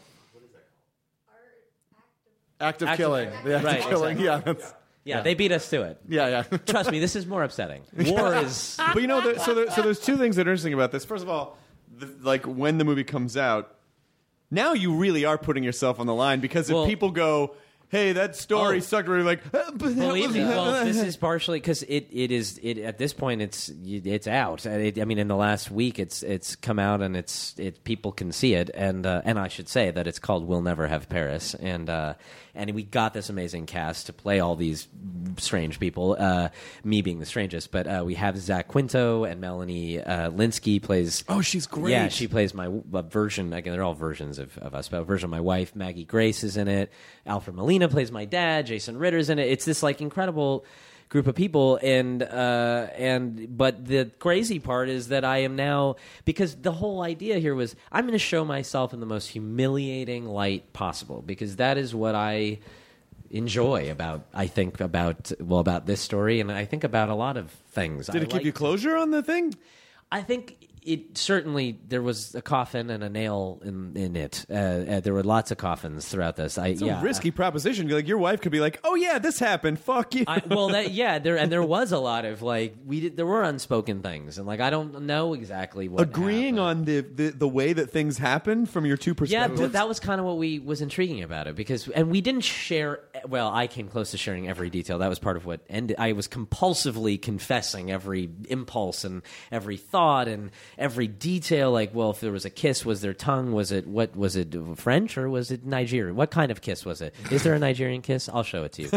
Act of Act of- killing. The act right, of killing. exactly. Yeah. That's, Yeah, they beat us to it. yeah. Yeah. Trust me, this is more upsetting. War is. But you know, there, so there, so there's two things that are interesting about this. First of all, the, like when the movie comes out, now you really are putting yourself on the line, because if Well- people go, "Hey, that story Oh. sucked," we're like, "Uh, but that Believe me, wasn't- well, this is partially because it, it is it at this point it's it's out. It, I mean, in the last week, it's it's come out and it's it people can see it, and uh, and I should say that it's called "We'll Never Have Paris," and uh, and we got this amazing cast to play all these strange people. Uh, me being the strangest, but uh, we have Zach Quinto and Melanie uh, Linsky plays. Oh, she's great. Yeah, she plays my uh, version. Again, they're all versions of, of us, but a version of my wife. Maggie Grace is in it. Alfred Molina plays my dad. Jason Ritter's in it. It's this, like, incredible group of people, and uh, and but the crazy part is that I am now, because the whole idea here was I'm going to show myself in the most humiliating light possible, because that is what I enjoy about I think about well about this story, and I think about a lot of things. Did I it give like you closure on the thing? I think it certainly, there was a coffin and a nail in in it. Uh, uh, there were lots of coffins throughout this. I, It's a yeah, risky proposition. Like, your wife could be like, "Oh yeah, this happened. Fuck you." I, well, that, yeah, there and there was a lot of, like, we did, there were unspoken things, and, like, I don't know exactly what Agreeing happened. on the, the the way that things happen from your two Yeah, perspectives. but that was kind of what we was intriguing about it, because and we didn't share. Well, I came close to sharing every detail. That was part of what ended. I was compulsively confessing every impulse and every thought and every detail. Like, well, if there was a kiss, was there tongue? Was it what? Was it French or was it Nigerian? What kind of kiss was it? Is there a Nigerian kiss? I'll show it to you.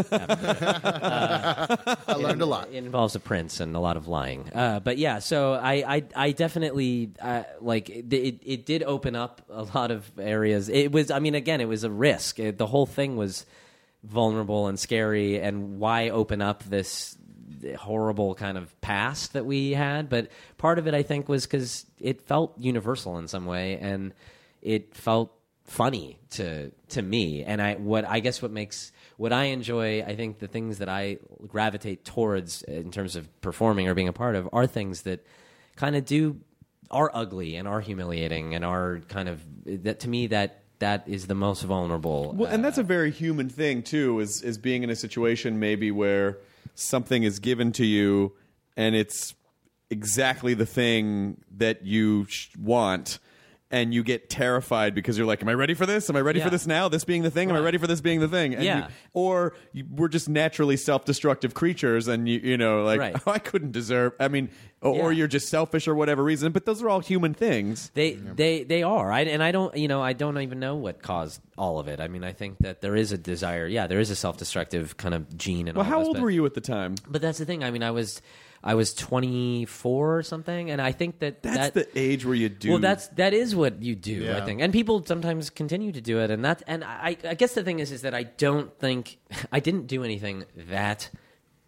Uh, I learned a lot. It involves a prince and a lot of lying. Uh, but yeah, so I, I, I definitely uh, like it, it. It did open up a lot of areas. It was, I mean, again, it was a risk. It, the whole thing was vulnerable and scary. And why open up this horrible kind of past that we had? But part of it, I think, was because it felt universal in some way, and it felt funny to to me. And I what I guess what makes what I enjoy, I think the things that I gravitate towards in terms of performing or being a part of are things that kind of do are ugly and are humiliating and are kind of that to me that that is the most vulnerable. Well, and that's a very human thing too, is is being in a situation maybe where something is given to you and it's exactly the thing that you sh- want, and you get terrified because you're like, am I ready for this? Am I ready Yeah. for this now? This being the thing? Am I ready for this being the thing? And Yeah. you, or you, we're just naturally self-destructive creatures, and you you know, like, Right. oh, I couldn't deserve. I mean, or, or Yeah. you're just selfish or whatever reason. But those are all human things. They they they are. I, and I don't you know I don't even know what caused all of it. I mean, I think that there is a desire. Yeah, there is a self-destructive kind of gene. In Well, all how of us, old but- were you at the time? But that's the thing. I mean, I was I was twenty-four or something, and I think that That's that, the age where you do. Well, that's that is what you do, Yeah. I think, and people sometimes continue to do it, and that and I, I guess the thing is, is that I don't think I didn't do anything that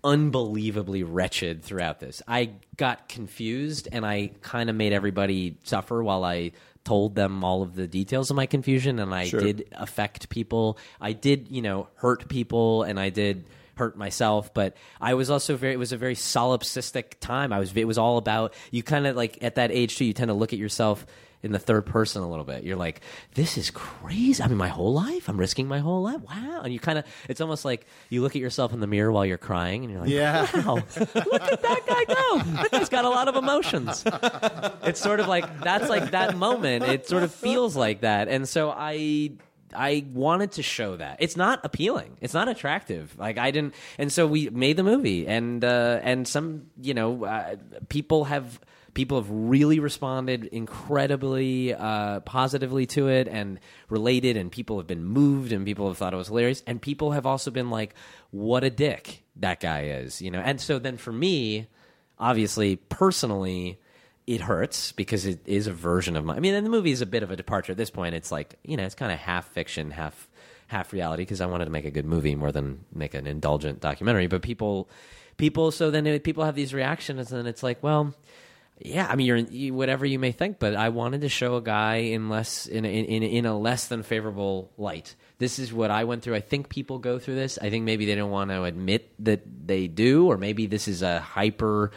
unbelievably wretched throughout this. I got confused, and I kind of made everybody suffer while I told them all of the details of my confusion, and I Sure. did affect people. I did, you know, hurt people, and I did hurt myself, but I was also very, it was a very solipsistic time. I was, it was all about, you kind of like, at that age too, you tend to look at yourself in the third person a little bit. You're like, this is crazy. I mean, my whole life, I'm risking my whole life. Wow. And you kind of, it's almost like you look at yourself in the mirror while you're crying, and you're like, Yeah. wow, look at that guy go. That guy's got a lot of emotions. It's sort of like, that's like that moment. It sort of feels like that. And so I, I wanted to show that it's not appealing, it's not attractive. Like I didn't, and so we made the movie, and uh, and some, you know, uh, people have people have really responded incredibly uh, positively to it and related, and people have been moved, and people have thought it was hilarious, and people have also been like, "What a dick that guy is," you know. And so then for me, obviously, personally, it hurts because it is a version of my. I mean, and the movie is a bit of a departure at this point. It's like, you know, it's kind of half fiction, half half reality, because I wanted to make a good movie more than make an indulgent documentary. But people, people, so then it, people have these reactions, and it's like, well, yeah, I mean, you're you, whatever you may think, but I wanted to show a guy in less in a, in in a less than favorable light. This is what I went through. I think people go through this. I think maybe they don't want to admit that they do, or maybe this is a hyper.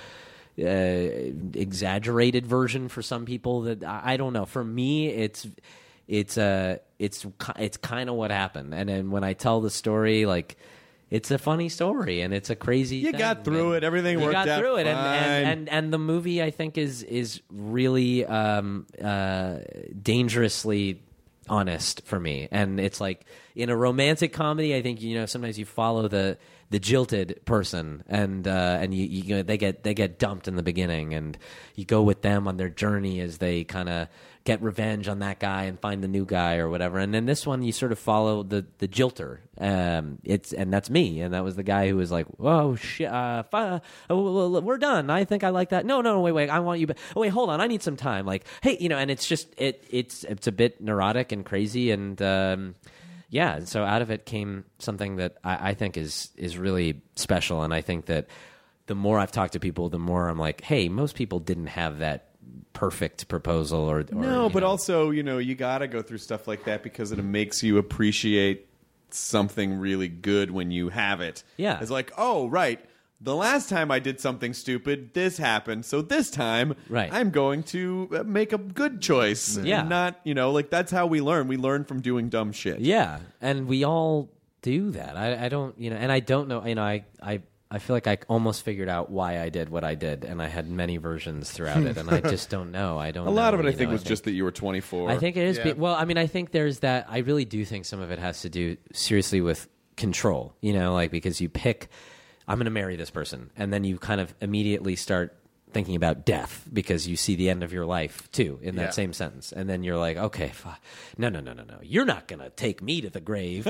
Uh, exaggerated version for some people that I, I don't know. For me, it's it's uh it's it's kind of what happened. And then when I tell the story, like, it's a funny story and it's a crazy. You thing. got through and it. Everything you worked got out through it, and, fine. and and and the movie, I think, is is really um, uh, dangerously honest for me. And it's like, in a romantic comedy, I think, you know, sometimes you follow the the jilted person, and uh, and you, you know, they get they get dumped in the beginning, and you go with them on their journey as they kind of get revenge on that guy and find the new guy or whatever. And then this one, you sort of follow the the jilter. Um, it's and that's me, and that was the guy who was like, "Whoa, shit, uh, fi- uh, we're done. I think I like that. No, no, no, wait, wait, I want you. Ba- oh, wait, hold on, I need some time. Like, hey, you know." And it's just it it's it's a bit neurotic and crazy, and um, yeah. So out of it came something that I, I think is is really special, and I think that the more I've talked to people, the more I'm like, hey, most people didn't have that perfect proposal, or, or no, but know. also, you know, you got to go through stuff like that because it makes you appreciate something really good when you have it. Yeah. It's like, oh, right, the last time I did something stupid, this happened, so this time right. I'm going to make a good choice. Yeah. And not, you know, like, that's how we learn. We learn from doing dumb shit. Yeah, and we all do that. I, I don't, you know, and I don't know, you know, I, I, I feel like I almost figured out why I did what I did, and I had many versions throughout it, and I just don't know. I don't. A lot know, of it, I you think, know, was just that you were twenty-four. I think it is. Yeah. Be, well, I mean, I think there's that. I really do think some of it has to do seriously with control. You know, like, because you pick, I'm going to marry this person, and then you kind of immediately start thinking about death because you see the end of your life too in that Yeah. same sentence, and then you're like, okay, f- no, no, no, no, no, you're not going to take me to the grave,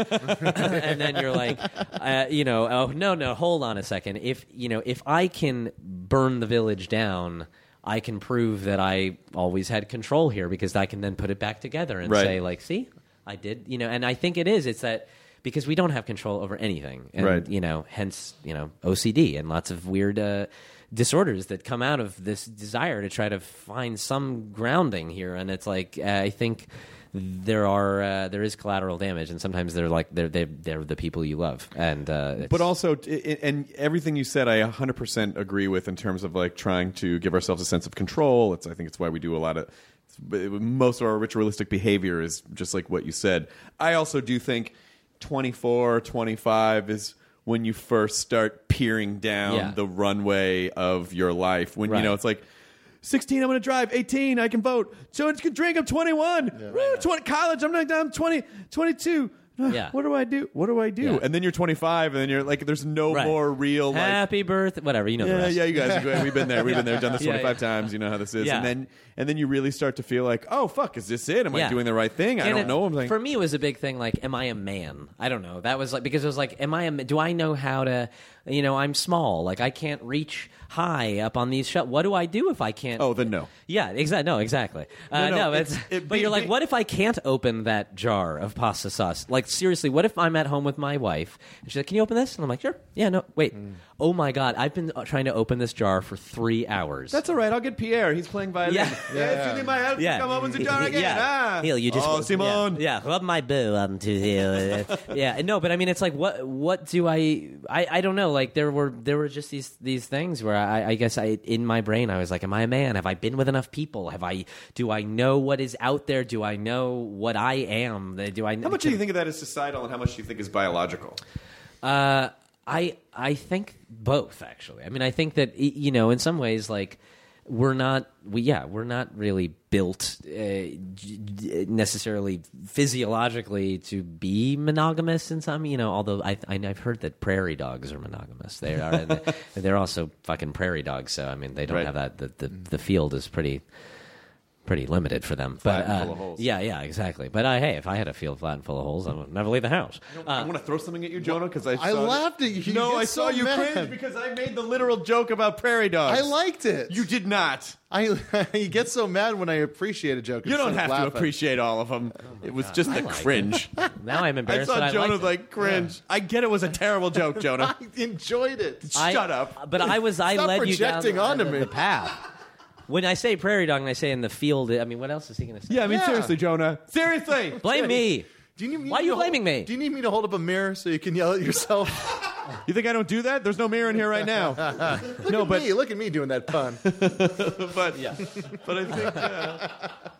and then you're like, uh, you know, oh no, no, hold on a second. If you know, if I can burn the village down, I can prove that I always had control here, because I can then put it back together and Right. say, like, see, I did, you know. And I think it is. It's that because we don't have control over anything, and Right. you know, hence, you know, O C D and lots of weird uh, disorders that come out of this desire to try to find some grounding here. And it's like, uh, I think there are uh, there is collateral damage, and sometimes they're like they're they're, they're the people you love, and uh, it's, But also, t- i- and everything you said, I one hundred percent agree with in terms of like trying to give ourselves a sense of control. It's I think it's why we do a lot of most of our ritualistic behavior is just like what you said. I also do think twenty-four, twenty-five is when you first start peering down Yeah. the runway of your life. When Right. you know it's like, sixteen, I'm going to drive. eighteen, I can vote. So it's can drink. I'm twenty-one. Woo, twenty, college, I'm not. I'm twenty, twenty-two. Yeah. What do I do? What do I do? Yeah. And then you're twenty-five, and then you're like, there's no Right. more real like. happy birthday, whatever, you know. the Yeah, rest. yeah, you guys are great. We've been there. We've been there. Done this Yeah, twenty-five yeah. times. You know how this is. Yeah. And then, and then you really start to feel like, oh fuck, is this it? Am I Yeah. doing the right thing? I And don't it- know. I'm like, for me, it was a big thing. Like, am I a man? I don't know. That was like, because it was like, am I a? ma- Do I know how to? You know, I'm small. Like, I can't reach high up on these shelves. What do I do if I can't? oh, then no. Yeah, exactly. No, exactly. Uh, no, no, it's- it's, it- but be- you're like, be- what if I can't open that jar of pasta sauce? Like, seriously, what if I'm at home with my wife and she's like, "Can you open this?" And I'm like, "Sure." Yeah, no, wait. oh my God, I've been uh, trying to open this jar for three hours. That's all right. I'll get Pierre. He's playing violin. Yeah. Yes, you need my help Yeah. to come open the jar again. Yeah. Ah. Here, you just oh, Simone. Yeah, yeah, rub my boo onto here. Yeah, no, but I mean, it's like, what? What do I? I, I don't know. Like there were there were just these these things where I, I guess I in my brain I was like, am I a man? Have I been with enough people? Have I? Do I know what is out there? Do I know what I am? Do I? How much do you think of that as societal, and how much do you think is biological? Uh, I I think both, actually. I mean, I think that, you know, in some ways, like, we're not, we yeah, we're not really built uh, necessarily physiologically to be monogamous in some, you know, although I, I, I've heard that prairie dogs are monogamous. They are, they're also fucking prairie dogs, so, I mean, they don't Right. have that, the, the, the field is pretty... pretty limited for them. Flat but and uh, full of holes. Yeah, yeah, exactly. But uh, hey, if I had a field flat and full of holes, I would never leave the house. I want to throw something at you, Jonah, because I I saw laughed at you. You No, get I saw so you mad. cringe because I made the literal joke about prairie dogs. I liked it. You did not. I you get so mad when I appreciate a joke. You don't instead of have to laughing. appreciate all of them. it was just I a like cringe. Now I'm I embarrassed saw that I Jonah liked it. like cringe. I get it was a terrible joke, Jonah. I enjoyed it. I- Shut up. But I was I Stop led you down projecting the, onto the, me. the path. When I say prairie dog and I say in the field, I mean, what else is he going to say? Yeah, I mean Yeah. seriously, Jonah. Seriously. Blame me. Do you need Why are me you to blaming hold, me? Do you need me to hold up a mirror so you can yell at yourself? You think I don't do that? There's no mirror in here right now. Look No, at but me. Look at me doing that pun. but yeah. But I think uh,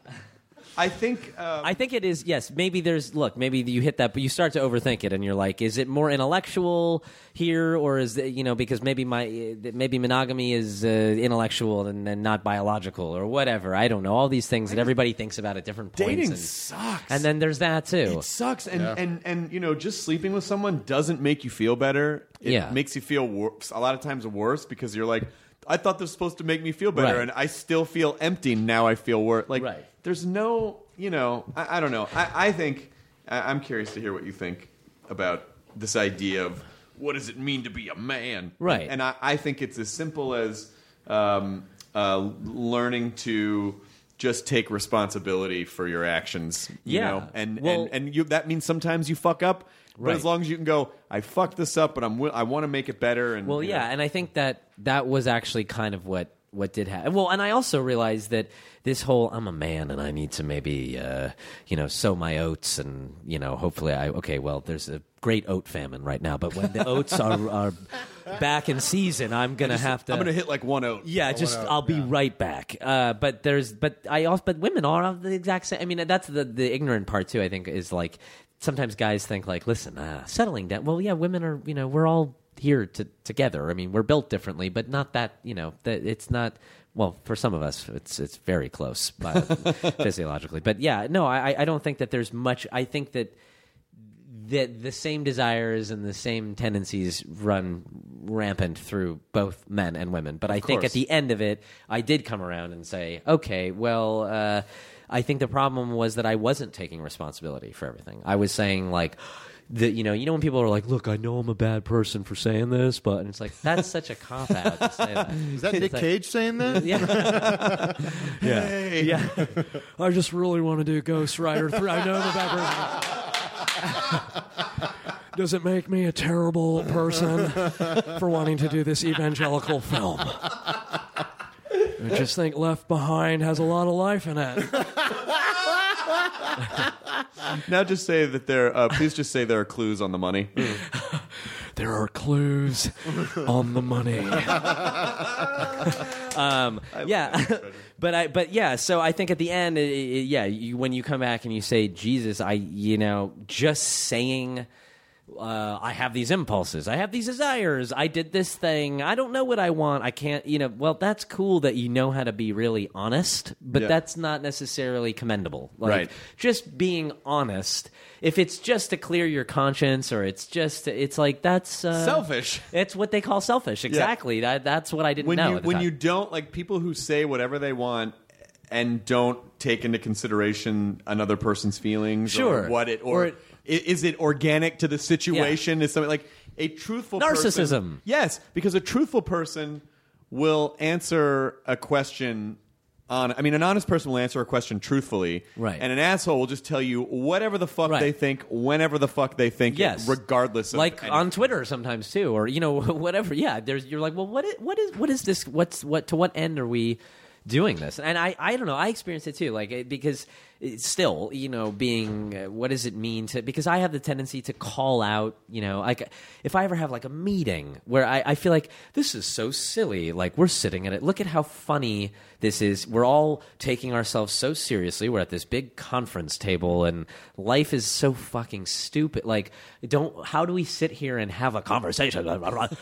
I think um, I think it is, yes, maybe there's, look, maybe you hit that, but you start to overthink it and you're like, is it more intellectual here or is it, you know, because maybe my, maybe monogamy is uh, intellectual and, and not biological or whatever. I don't know. All these things that everybody thinks about at different points. dating and, sucks. And then there's that too. It sucks, and, Yeah. and and you know, just sleeping with someone doesn't make you feel better. It Yeah. makes you feel worse. A lot of times worse because you're like, I thought this was supposed to make me feel better, Right. and I still feel empty. Now I feel worse. Like, Right. there's no, you know, I, I don't know. I, I think I, I'm curious to hear what you think about this idea of what does it mean to be a man, Right. And I, I think it's as simple as um, uh, learning to just take responsibility for your actions. You Yeah. know? and Well- and and you that means sometimes you fuck up, but Right. as long as you can go, I fucked this up, but I'm wi- I want to make it better. And Well, you yeah, know. and I think that that was actually kind of what what did happen. Well, and I also realized that this whole I'm a man and I need to maybe uh, you know sow my oats and you know hopefully I okay well there's a great oat famine right now, but when the oats are, are back in season, I'm gonna have to. I'm gonna hit like one oat. Yeah, just I'll be right back. Uh, but there's, but I also, but women are the exact same. I mean, that's the the ignorant part too. I think is like sometimes guys think like, listen, uh, settling down. Well, yeah, women are. You know, we're all here to, together. I mean, we're built differently, but not that. You know, that it's not. Well, for some of us, it's it's very close bio- physiologically. But yeah, no, I I don't think that there's much. I think that. That the same desires and the same tendencies run rampant through both men and women. But I think course. at the end of it, I did come around and say, okay, well, uh, I think the problem was that I wasn't taking responsibility for everything. I was saying, like, the, you know, you know when people are like, look, I know I'm a bad person for saying this, but and it's like, that's such a cop-out to say that. Is that It's Nick like- Cage saying that? Yeah. yeah. Yeah. I just really want to do Ghost Rider three. I know I'm a bad person. Does it make me a terrible person for wanting to do this evangelical film? I just think Left Behind has a lot of life in it. Now just say that there. Uh, please just say there are clues on the money. There are clues on the money. um, yeah, but I, but yeah. So I think at the end, it, it, yeah, you, when you come back and you say, Jesus, I, you know, just saying. Uh, I have these impulses. I have these desires. I did this thing. I don't know what I want. I can't, you know, well, that's cool that you know how to be really honest, but Yeah. that's not necessarily commendable. Like, Right. just being honest, if it's just to clear your conscience or it's just, it's like, that's... Uh, Selfish. It's what they call selfish. Exactly. That, that's what I didn't When know you at the when time. you don't like people who say whatever they want and don't take into consideration another person's feelings, Sure. or what it or, Or it- i- is it organic to the situation? Is something like a truthful Narcissism. person, yes, because a truthful person will answer a question on. I mean, an honest person will answer a question truthfully, right? And an asshole will just tell you whatever the fuck right. they think, whenever the fuck they think, yes, it, regardless. of like anything. on Twitter sometimes too, or you know whatever. Yeah, there's you're like, well, what is what is what is this? What's what to what end are we doing this? And I I don't know. I experienced it too, like it, because. It's still, you know, being uh, what does it mean to? Because I have the tendency to call out, you know, like if I ever have like a meeting where I, I feel like this is so silly, like we're sitting at it. Look at how funny this is. We're all taking ourselves so seriously. We're at this big conference table, and life is so fucking stupid. Like, don't. How do we sit here and have a conversation? And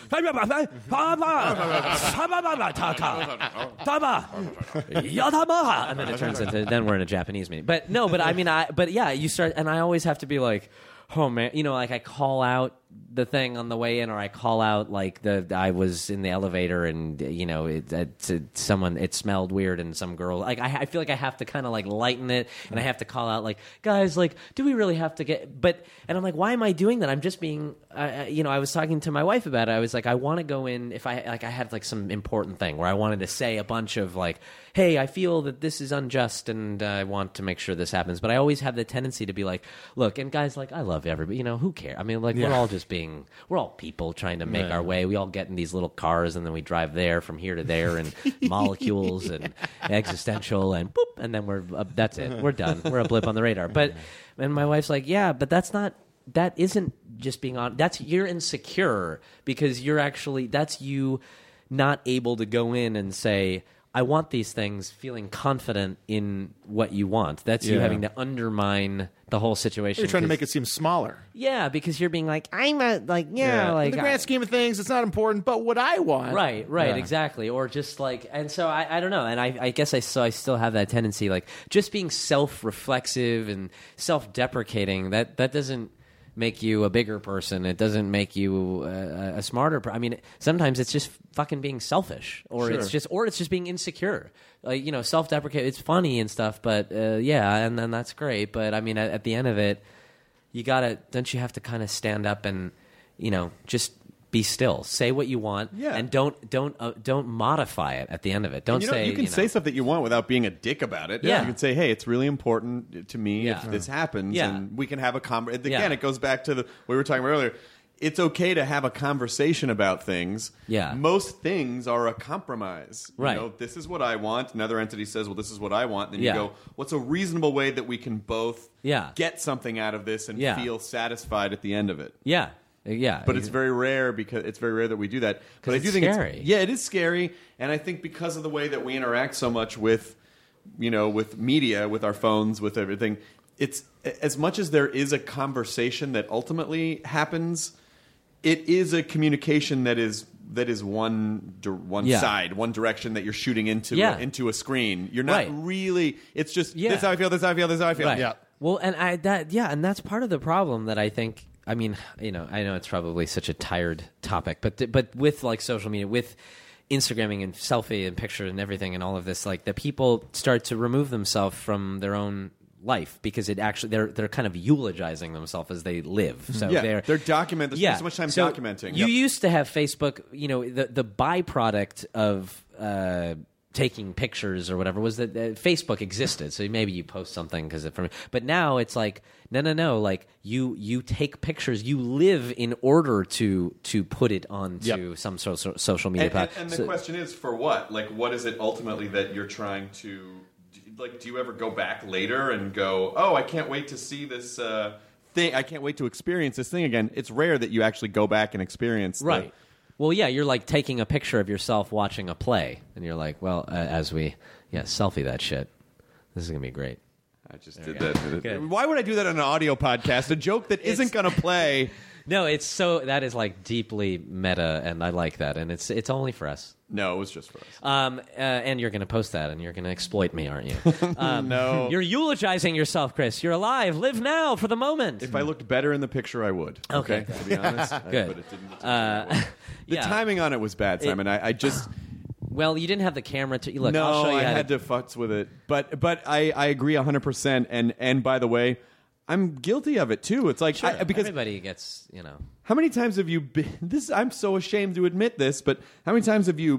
then it turns into then we're in a Japanese meeting. But no, but I mean, I but yeah, you start, and I always have to be like, oh man, you know, like I call out the thing on the way in, or I call out like the I was in the elevator and you know it, it, it someone it smelled weird and some girl like I, I feel like I have to kind of like lighten it, and I have to call out like, guys, like, do we really have to get? But and I'm like, why am I doing that? I'm just being, uh, you know, I was talking to my wife about it. I was like, I want to go in if I like I had like some important thing where I wanted to say a bunch of like, hey, I feel that this is unjust and uh, I want to make sure this happens. But I always have the tendency to be like, look, and guys, like, I love everybody. You know, who cares? I mean, like, Yeah. we're all just being, we're all people trying to make Yeah. our way. We all get in these little cars and then we drive there from here to there and molecules and existential and boop. And then we're, uh, that's it. We're done. We're a blip on the radar. But, and my wife's like, yeah, but that's not, that isn't just being on, that's, you're insecure because you're actually, that's you not able to go in and say, I want these things, feeling confident in what you want. That's you Yeah. having to undermine the whole situation. You're trying to 'cause- make it seem smaller. Yeah, because you're being like, I'm a, like, yeah, like. in the grand I- scheme of things, it's not important, but what I want. Right, right, Yeah. exactly. Or just like, and so I, I don't know. And I, I guess I, so I still have that tendency, like, just being self-reflexive and self-deprecating, that, that doesn't make you a bigger person. It doesn't make you a, a smarter person. I mean, sometimes it's just fucking being selfish, or Sure. it's just, or it's just being insecure. Like, you know, self-deprecate. It's funny and stuff, but uh, yeah, and then that's great. But I mean, at, at the end of it, you gotta, don't you have to kind of stand up and, you know, just be still, say what you want, Yeah. and don't don't uh, don't modify it at the end of it. Don't And you know, say you can know, say stuff that you want without being a dick about it. Yeah. You can say, "Hey, it's really important to me Yeah. if this happens, Yeah. and we can have a conversation." Again, Yeah. it goes back to the we were talking about earlier. It's okay to have a conversation about things. Yeah. Most things are a compromise. You Right. know, this is what I want. Another entity says, "Well, this is what I want." Then Yeah. you go, "What's a reasonable way that we can both Yeah. get something out of this and Yeah. feel satisfied at the end of it?" Yeah, yeah, But it's very rare because it's very rare that we do that. But I it's do think scary. it's yeah, it is scary, and I think because of the way that we interact so much with, you know, with media, with our phones, with everything, it's as much as there is a conversation that ultimately happens, it is a communication that is that is one di- one Yeah. side, one direction that you're shooting into Yeah. into a screen. You're not Right. really. It's just Yeah. this is how I feel. This is how I feel. This is how I feel. Right. Yeah. Well, and I that yeah, and that's part of the problem that I think. I mean, you know, I know it's probably such a tired topic, but th- but with like social media, with Instagramming and selfie and picture and everything and all of this, like the people start to remove themselves from their own life because it actually they're they're kind of eulogizing themselves as they live. So Yeah, they're they're document. They spend yeah. so much time So documenting. You Yep. used to have Facebook. You know, the the byproduct of uh, taking pictures or whatever was that uh, Facebook existed. So maybe you post something because from. But now it's like no, no, no. Like you you take pictures. You live in order to to put it onto Yep. some so, so, social media And, and, platform. and the question is for what? Like, what is it ultimately that you're trying to? Like, do you ever go back later and go, "Oh, I can't wait to see this uh, thing. I can't wait to experience this thing again." It's rare that you actually go back and experience. the- Right. Well, yeah, you're like taking a picture of yourself watching a play, and you're like, well, uh, as we, yeah, selfie that shit. This is gonna be great. I just There did we go. that. Good. Why would I do that on an audio podcast? A joke that isn't going to play. No, it's so that is like deeply meta, and I like that, and it's it's only for us. No, it was just for us. Um, uh, and you're going to post that, and you're going to exploit me, aren't you? Um, No. You're eulogizing yourself, Chris. You're alive. Live now for the moment. If I looked better in the picture, I would. Okay. To be honest, I- Good. But it didn't. Uh, the yeah. timing on it was bad, Simon. I, I just. Well, you didn't have the camera to look. no, I'll show you I how had to futz with it, but but I, I agree one hundred percent. And and by the way, I'm guilty of it too. It's like Sure, I, because everybody gets, you know. how many times have you been? This I'm so ashamed to admit this, but how many times have you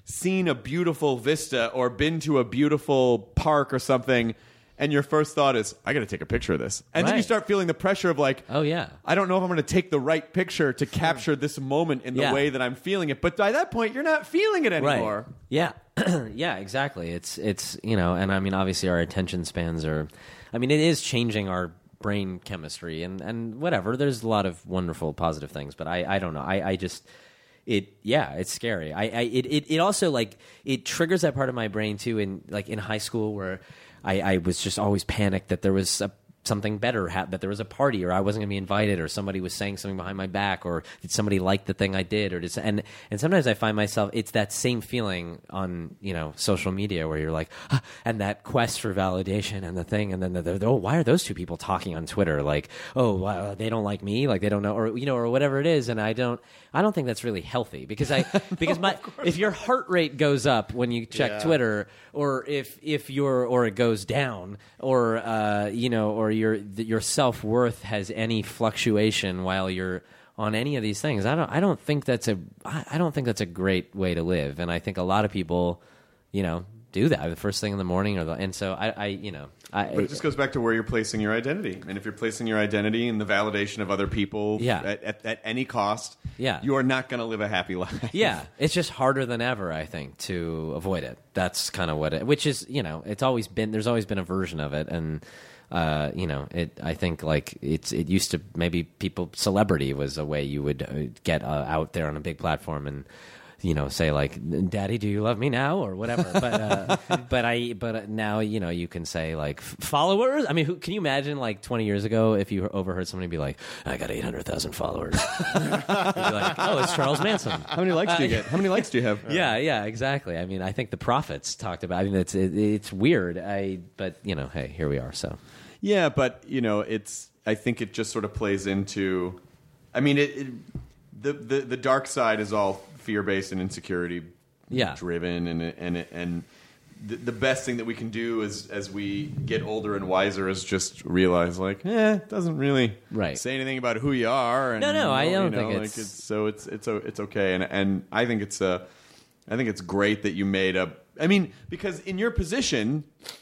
seen a beautiful vista or been to a beautiful park or something, and your first thought is, I got to take a picture of this. And then you Right. start feeling the pressure of like, Oh, yeah. I don't know if I'm going to take the right picture to capture this moment in the Yeah. way that I'm feeling it. But by that point, you're not feeling it anymore. Right. Yeah. Yeah, exactly. It's, it's, you know, and I mean, obviously our attention spans are, I mean, it is changing our brain chemistry and, and whatever. There's a lot of wonderful, positive things, but I, I don't know. I, I just, it, yeah, it's scary. I, I, it, it, it also like, it triggers that part of my brain too in, like in high school where I, I was just always panicked that there was a, something better, ha- that there was a party or I wasn't going to be invited or somebody was saying something behind my back or did somebody like the thing I did or did, and and sometimes I find myself, it's that same feeling on, you know, social media where you're like, ah, and that quest for validation and the thing, and then the, the, oh, why are those two people talking on Twitter? Like, oh, wow, they don't like me, like they don't know, or you know, or whatever it is, and I don't, I don't think that's really healthy because I because my if your heart rate goes up when you check Yeah. Twitter, or if if your or it goes down, or uh, you know, or your your self worth has any fluctuation while you're on any of these things. I don't I don't think that's a I I don't think that's a great way to live, and I think a lot of people, you know, do that the first thing in the morning, or the, and so I, I you know. I, But it just goes back to where you're placing your identity. And if you're placing your identity in the validation of other people Yeah. at, at, at any cost, Yeah. you are not going to live a happy life. Yeah, it's just harder than ever, I think, to avoid it. That's kind of what it, which is, you know, it's always been, there's always been a version of it. And, uh, you know, it, I think like it's, it used to, maybe people, celebrity was a way you would uh, get uh, out there on a big platform and, you know, say like, "Daddy, do you love me now?" or whatever. But uh, but I but now you know you can say like followers. I mean, who, can you imagine like twenty years ago if you overheard somebody be like, "I got eight hundred thousand followers"? You'd be like, "Oh, it's Charles Manson." How many likes do you get? How many likes do you have? Yeah, yeah, exactly. I mean, I think the prophets talked about. I mean, it's it, it's weird. I but you know, hey, here we are. So Yeah, but you know, it's. I think it just sort of plays into. I mean, it, it the, the the dark side is all fear-based and insecurity Yeah. driven, and and and the, the best thing that we can do is as we get older and wiser is just realize like, eh, it doesn't really Right. say anything about who you are. And, No, no, I you don't know, think like it's- it's so it's it's o- it's okay, and and I think it's uh, I think it's great that you made a. I mean, because in your position,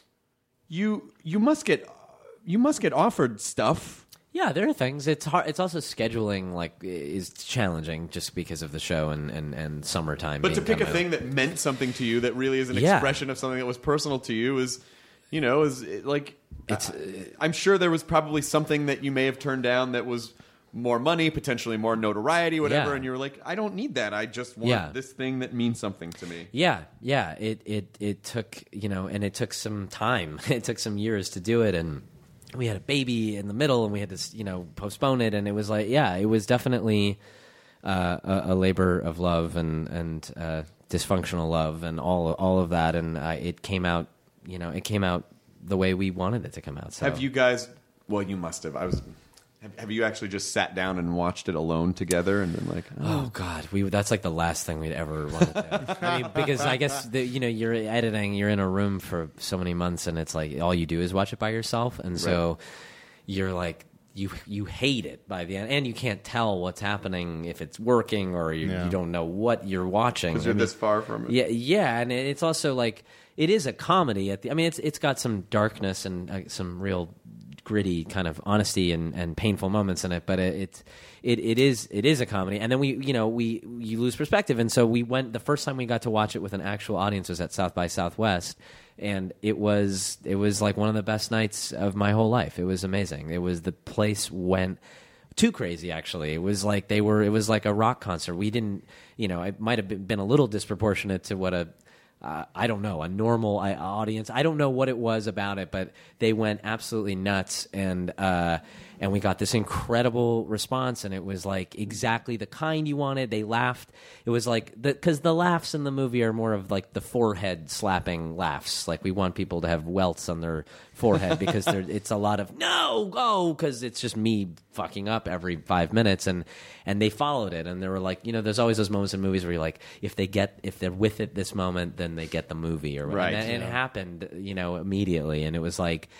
you you must get you must get offered stuff. yeah, there are things. It's hard. It's also scheduling like is challenging just because of the show and and, and summertime. But to being pick a kind of- thing that meant something to you, that really is an Yeah. expression of something that was personal to you, is, you know, is it, like It's- uh, I'm sure there was probably something that you may have turned down that was more money, potentially more notoriety, whatever, Yeah. and you were like, I don't need that. I just want Yeah. this thing that means something to me. Yeah, yeah. It it it took you know, and it took some time. It took some years to do it, and we had a baby in the middle, and we had to you know postpone it, and it was like, yeah, it was definitely uh, a, a labor of love and and uh, dysfunctional love and all all of that, and uh, it came out, you know, it came out the way we wanted it to come out. So. Have you guys? Well, you must have. I was. Have, have you actually just sat down and watched it alone together and been like, oh, Oh God, we that's like the last thing we'd ever want to do. I mean, because I guess the, you know you're editing, you're in a room for so many months, and it's like all you do is watch it by yourself, and so Right. you're like you you hate it by the end, and you can't tell what's happening if it's working or you, Yeah. you don't know what you're watching because you're I mean, this far from it? Yeah, yeah, and it's also like it is a comedy. At the, I mean, it's it's got some darkness and uh, some real gritty kind of honesty and, and painful moments in it, but it, it it it is it is a comedy. And then we you know we you lose perspective, and so we went the first time we got to watch it with an actual audience was at South by Southwest, and it was it was like one of the best nights of my whole life. It was amazing. It was the place went too crazy, actually. It was like they were it was like a rock concert. We didn't you know it might have been, been a little disproportionate to what a Uh, I don't know, a normal uh, audience. I don't know what it was about it, but they went absolutely nuts, and uh, and we got this incredible response, and it was like exactly the kind you wanted. They laughed. It was like because the, the laughs in the movie are more of like the forehead slapping laughs. Like we want people to have welts on their forehead because it's a lot of no go because it's just me fucking up every five minutes, and and they followed it, and they were like, you know, there's always those moments in movies where you're like, if they get if they're with it this moment, then they get the movie or whatever. Right, And, and yeah. it happened, you know, immediately, and it was like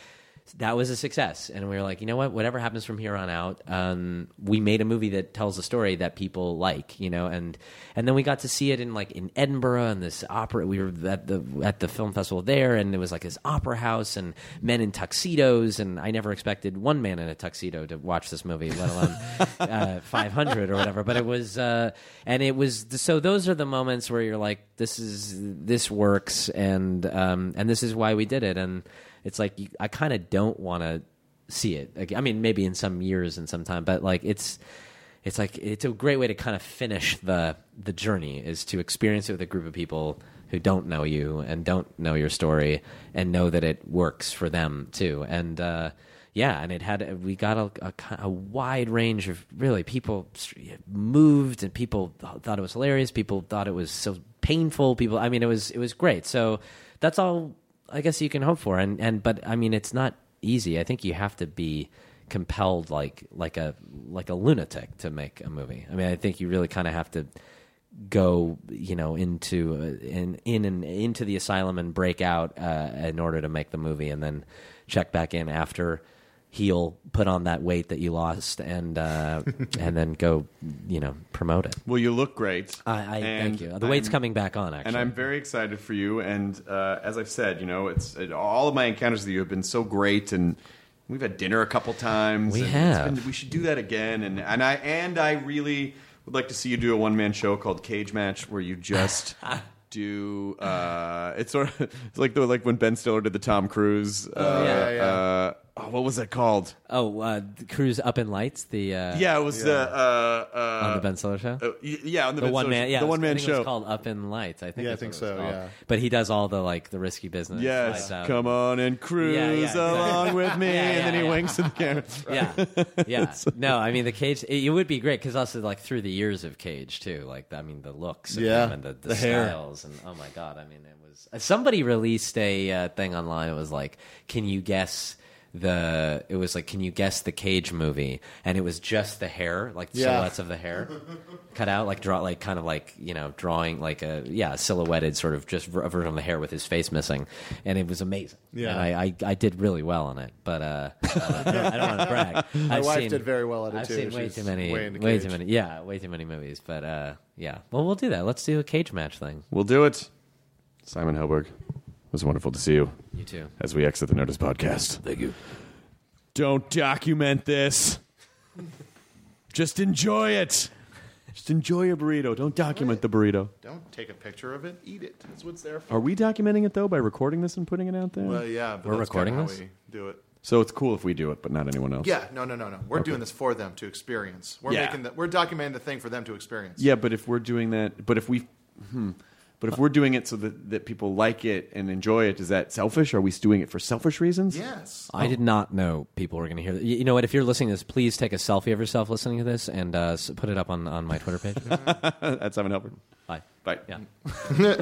that was a success. And we were like, you know what? Whatever happens from here on out, um, we made a movie that tells a story that people like, you know. And and then we got to see it in like in Edinburgh and this opera. We were at the at the film festival there, and it was like this opera house and men in tuxedos. And I never expected one man in a tuxedo to watch this movie, let alone uh, five hundred or whatever. But it was, uh, and it was. So those are the moments where you're like, this is this works, and um, and this is why we did it. And it's like you, I kind of don't want to see it. Like, I mean, maybe in some years and some time, but like it's it's like it's a great way to kind of finish the the journey, is to experience it with a group of people who don't know you and don't know your story and know that it works for them too. And uh, yeah, and it had we got a, a, a wide range of really people moved, and people thought it was hilarious. People thought it was so painful. People, I mean, it was it was great. So that's all I guess you can hope for. And, and but I mean, it's not easy. I think you have to be compelled like like a like a lunatic to make a movie. I mean, I think you really kind of have to go, you know, into uh, in in and into the asylum and break out uh, in order to make the movie, and then check back in after heal, put on that weight that you lost, and uh, and then go, you know, promote it. Well, you look great. I, I thank you. The weight's I'm, coming back on, actually, and I'm very excited for you. And uh, as I've said, you know, it's it, all of my encounters with you have been so great, and we've had dinner a couple times. We and have. It's been, we should do that again. And and I and I really would like to see you do a one man show called Cage Match, where you just. Do uh, it's sort of it's like the like when Ben Stiller did the Tom Cruise. Uh, Oh, yeah, yeah. Uh, oh, what was it called? Oh, uh, the Cruise Up in Lights. The uh, yeah, it was the uh, uh, on the Ben Stiller show. Uh, y- yeah, on the, the Ben one Stiller man. show. Yeah, the it was- one man I think It show. was called Up in Lights. I think. Yeah, I that's think what it was so, called. yeah. But he does all the like the risky business. Yes, Lights Out. come on and cruise Yeah, yeah, exactly. along with me, Yeah, and yeah, then he yeah. winks at the camera. Yeah, yeah. No, I mean the Cage. It, it would be great because also like through the years of Cage too. Like I mean the looks, of Yeah, him and the, the, the hair. styles, and oh my god, I mean it was. Somebody released a uh, thing online. It was like, can you guess the? It was like, can you guess the Cage movie? And it was just the hair, like Yeah. silhouettes of the hair cut out, like draw, like kind of like you know drawing like a yeah silhouetted sort of just a version of the hair with his face missing, and it was amazing. Yeah. and I, I, I did really well on it, but uh, uh, I don't, I don't want to brag. My I've wife seen, did very well at it, I've too. seen way She's too many, way into way Cage. too many, yeah, way too many movies. But uh, yeah, well, we'll do that. Let's do a Cage Match thing. We'll do it. Simon Helberg, it was wonderful to see you. You too. As we exit the Nerdist podcast. Thank you. Don't document this. Just enjoy it. Just enjoy your burrito. Don't document the burrito. Don't take a picture of it. Eat it. That's what it's there for. Are we documenting it though by recording this and putting it out there? Well, yeah, but We're that's recording kinda this? how we do it. So it's cool if we do it, but not anyone else. Yeah, no, no, no, no. We're Okay. doing this for them to experience. We're Yeah. making the, we're documenting the thing for them to experience. Yeah, but if we're doing that, but if we, hmm, but if we're doing it so that, that people like it and enjoy it, is that selfish? Are we doing it for selfish reasons? Yes. I did not know people were going to hear. You you know what? If you're listening to this, please take a selfie of yourself listening to this and uh, s- put it up on, on my Twitter page. That's Simon Helberg. Bye. Bye. Yeah.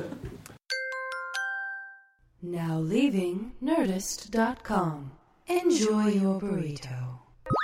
Now leaving Nerdist dot com. Enjoy your burrito.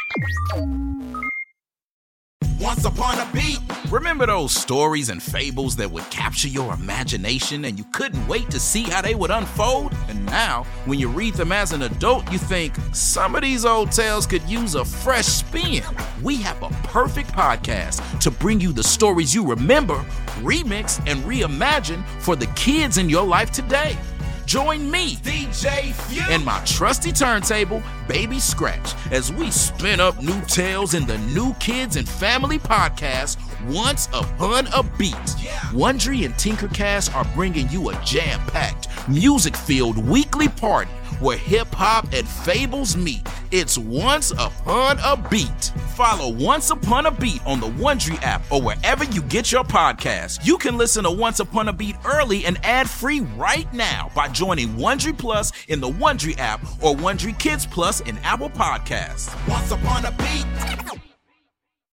Once upon a beat. Remember those stories and fables that would capture your imagination and you couldn't wait to see how they would unfold? And now, when you read them as an adult, you think, some of these old tales could use a fresh spin. We have a perfect podcast to bring you the stories you remember, remix, and reimagine for the kids in your life today. Join me, D J Few, and my trusty turntable, Baby Scratch, as we spin up new tales in the New Kids and Family podcast, Once Upon a Beat. Wondery and Tinkercast are bringing you a jam-packed, music-filled weekly party where hip-hop and fables meet. It's Once Upon a Beat. Follow Once Upon a Beat on the Wondery app or wherever you get your podcasts. You can listen to Once Upon a Beat early and ad-free right now by joining Wondery Plus in the Wondery app or Wondery Kids Plus in Apple Podcasts. Once Upon a Beat.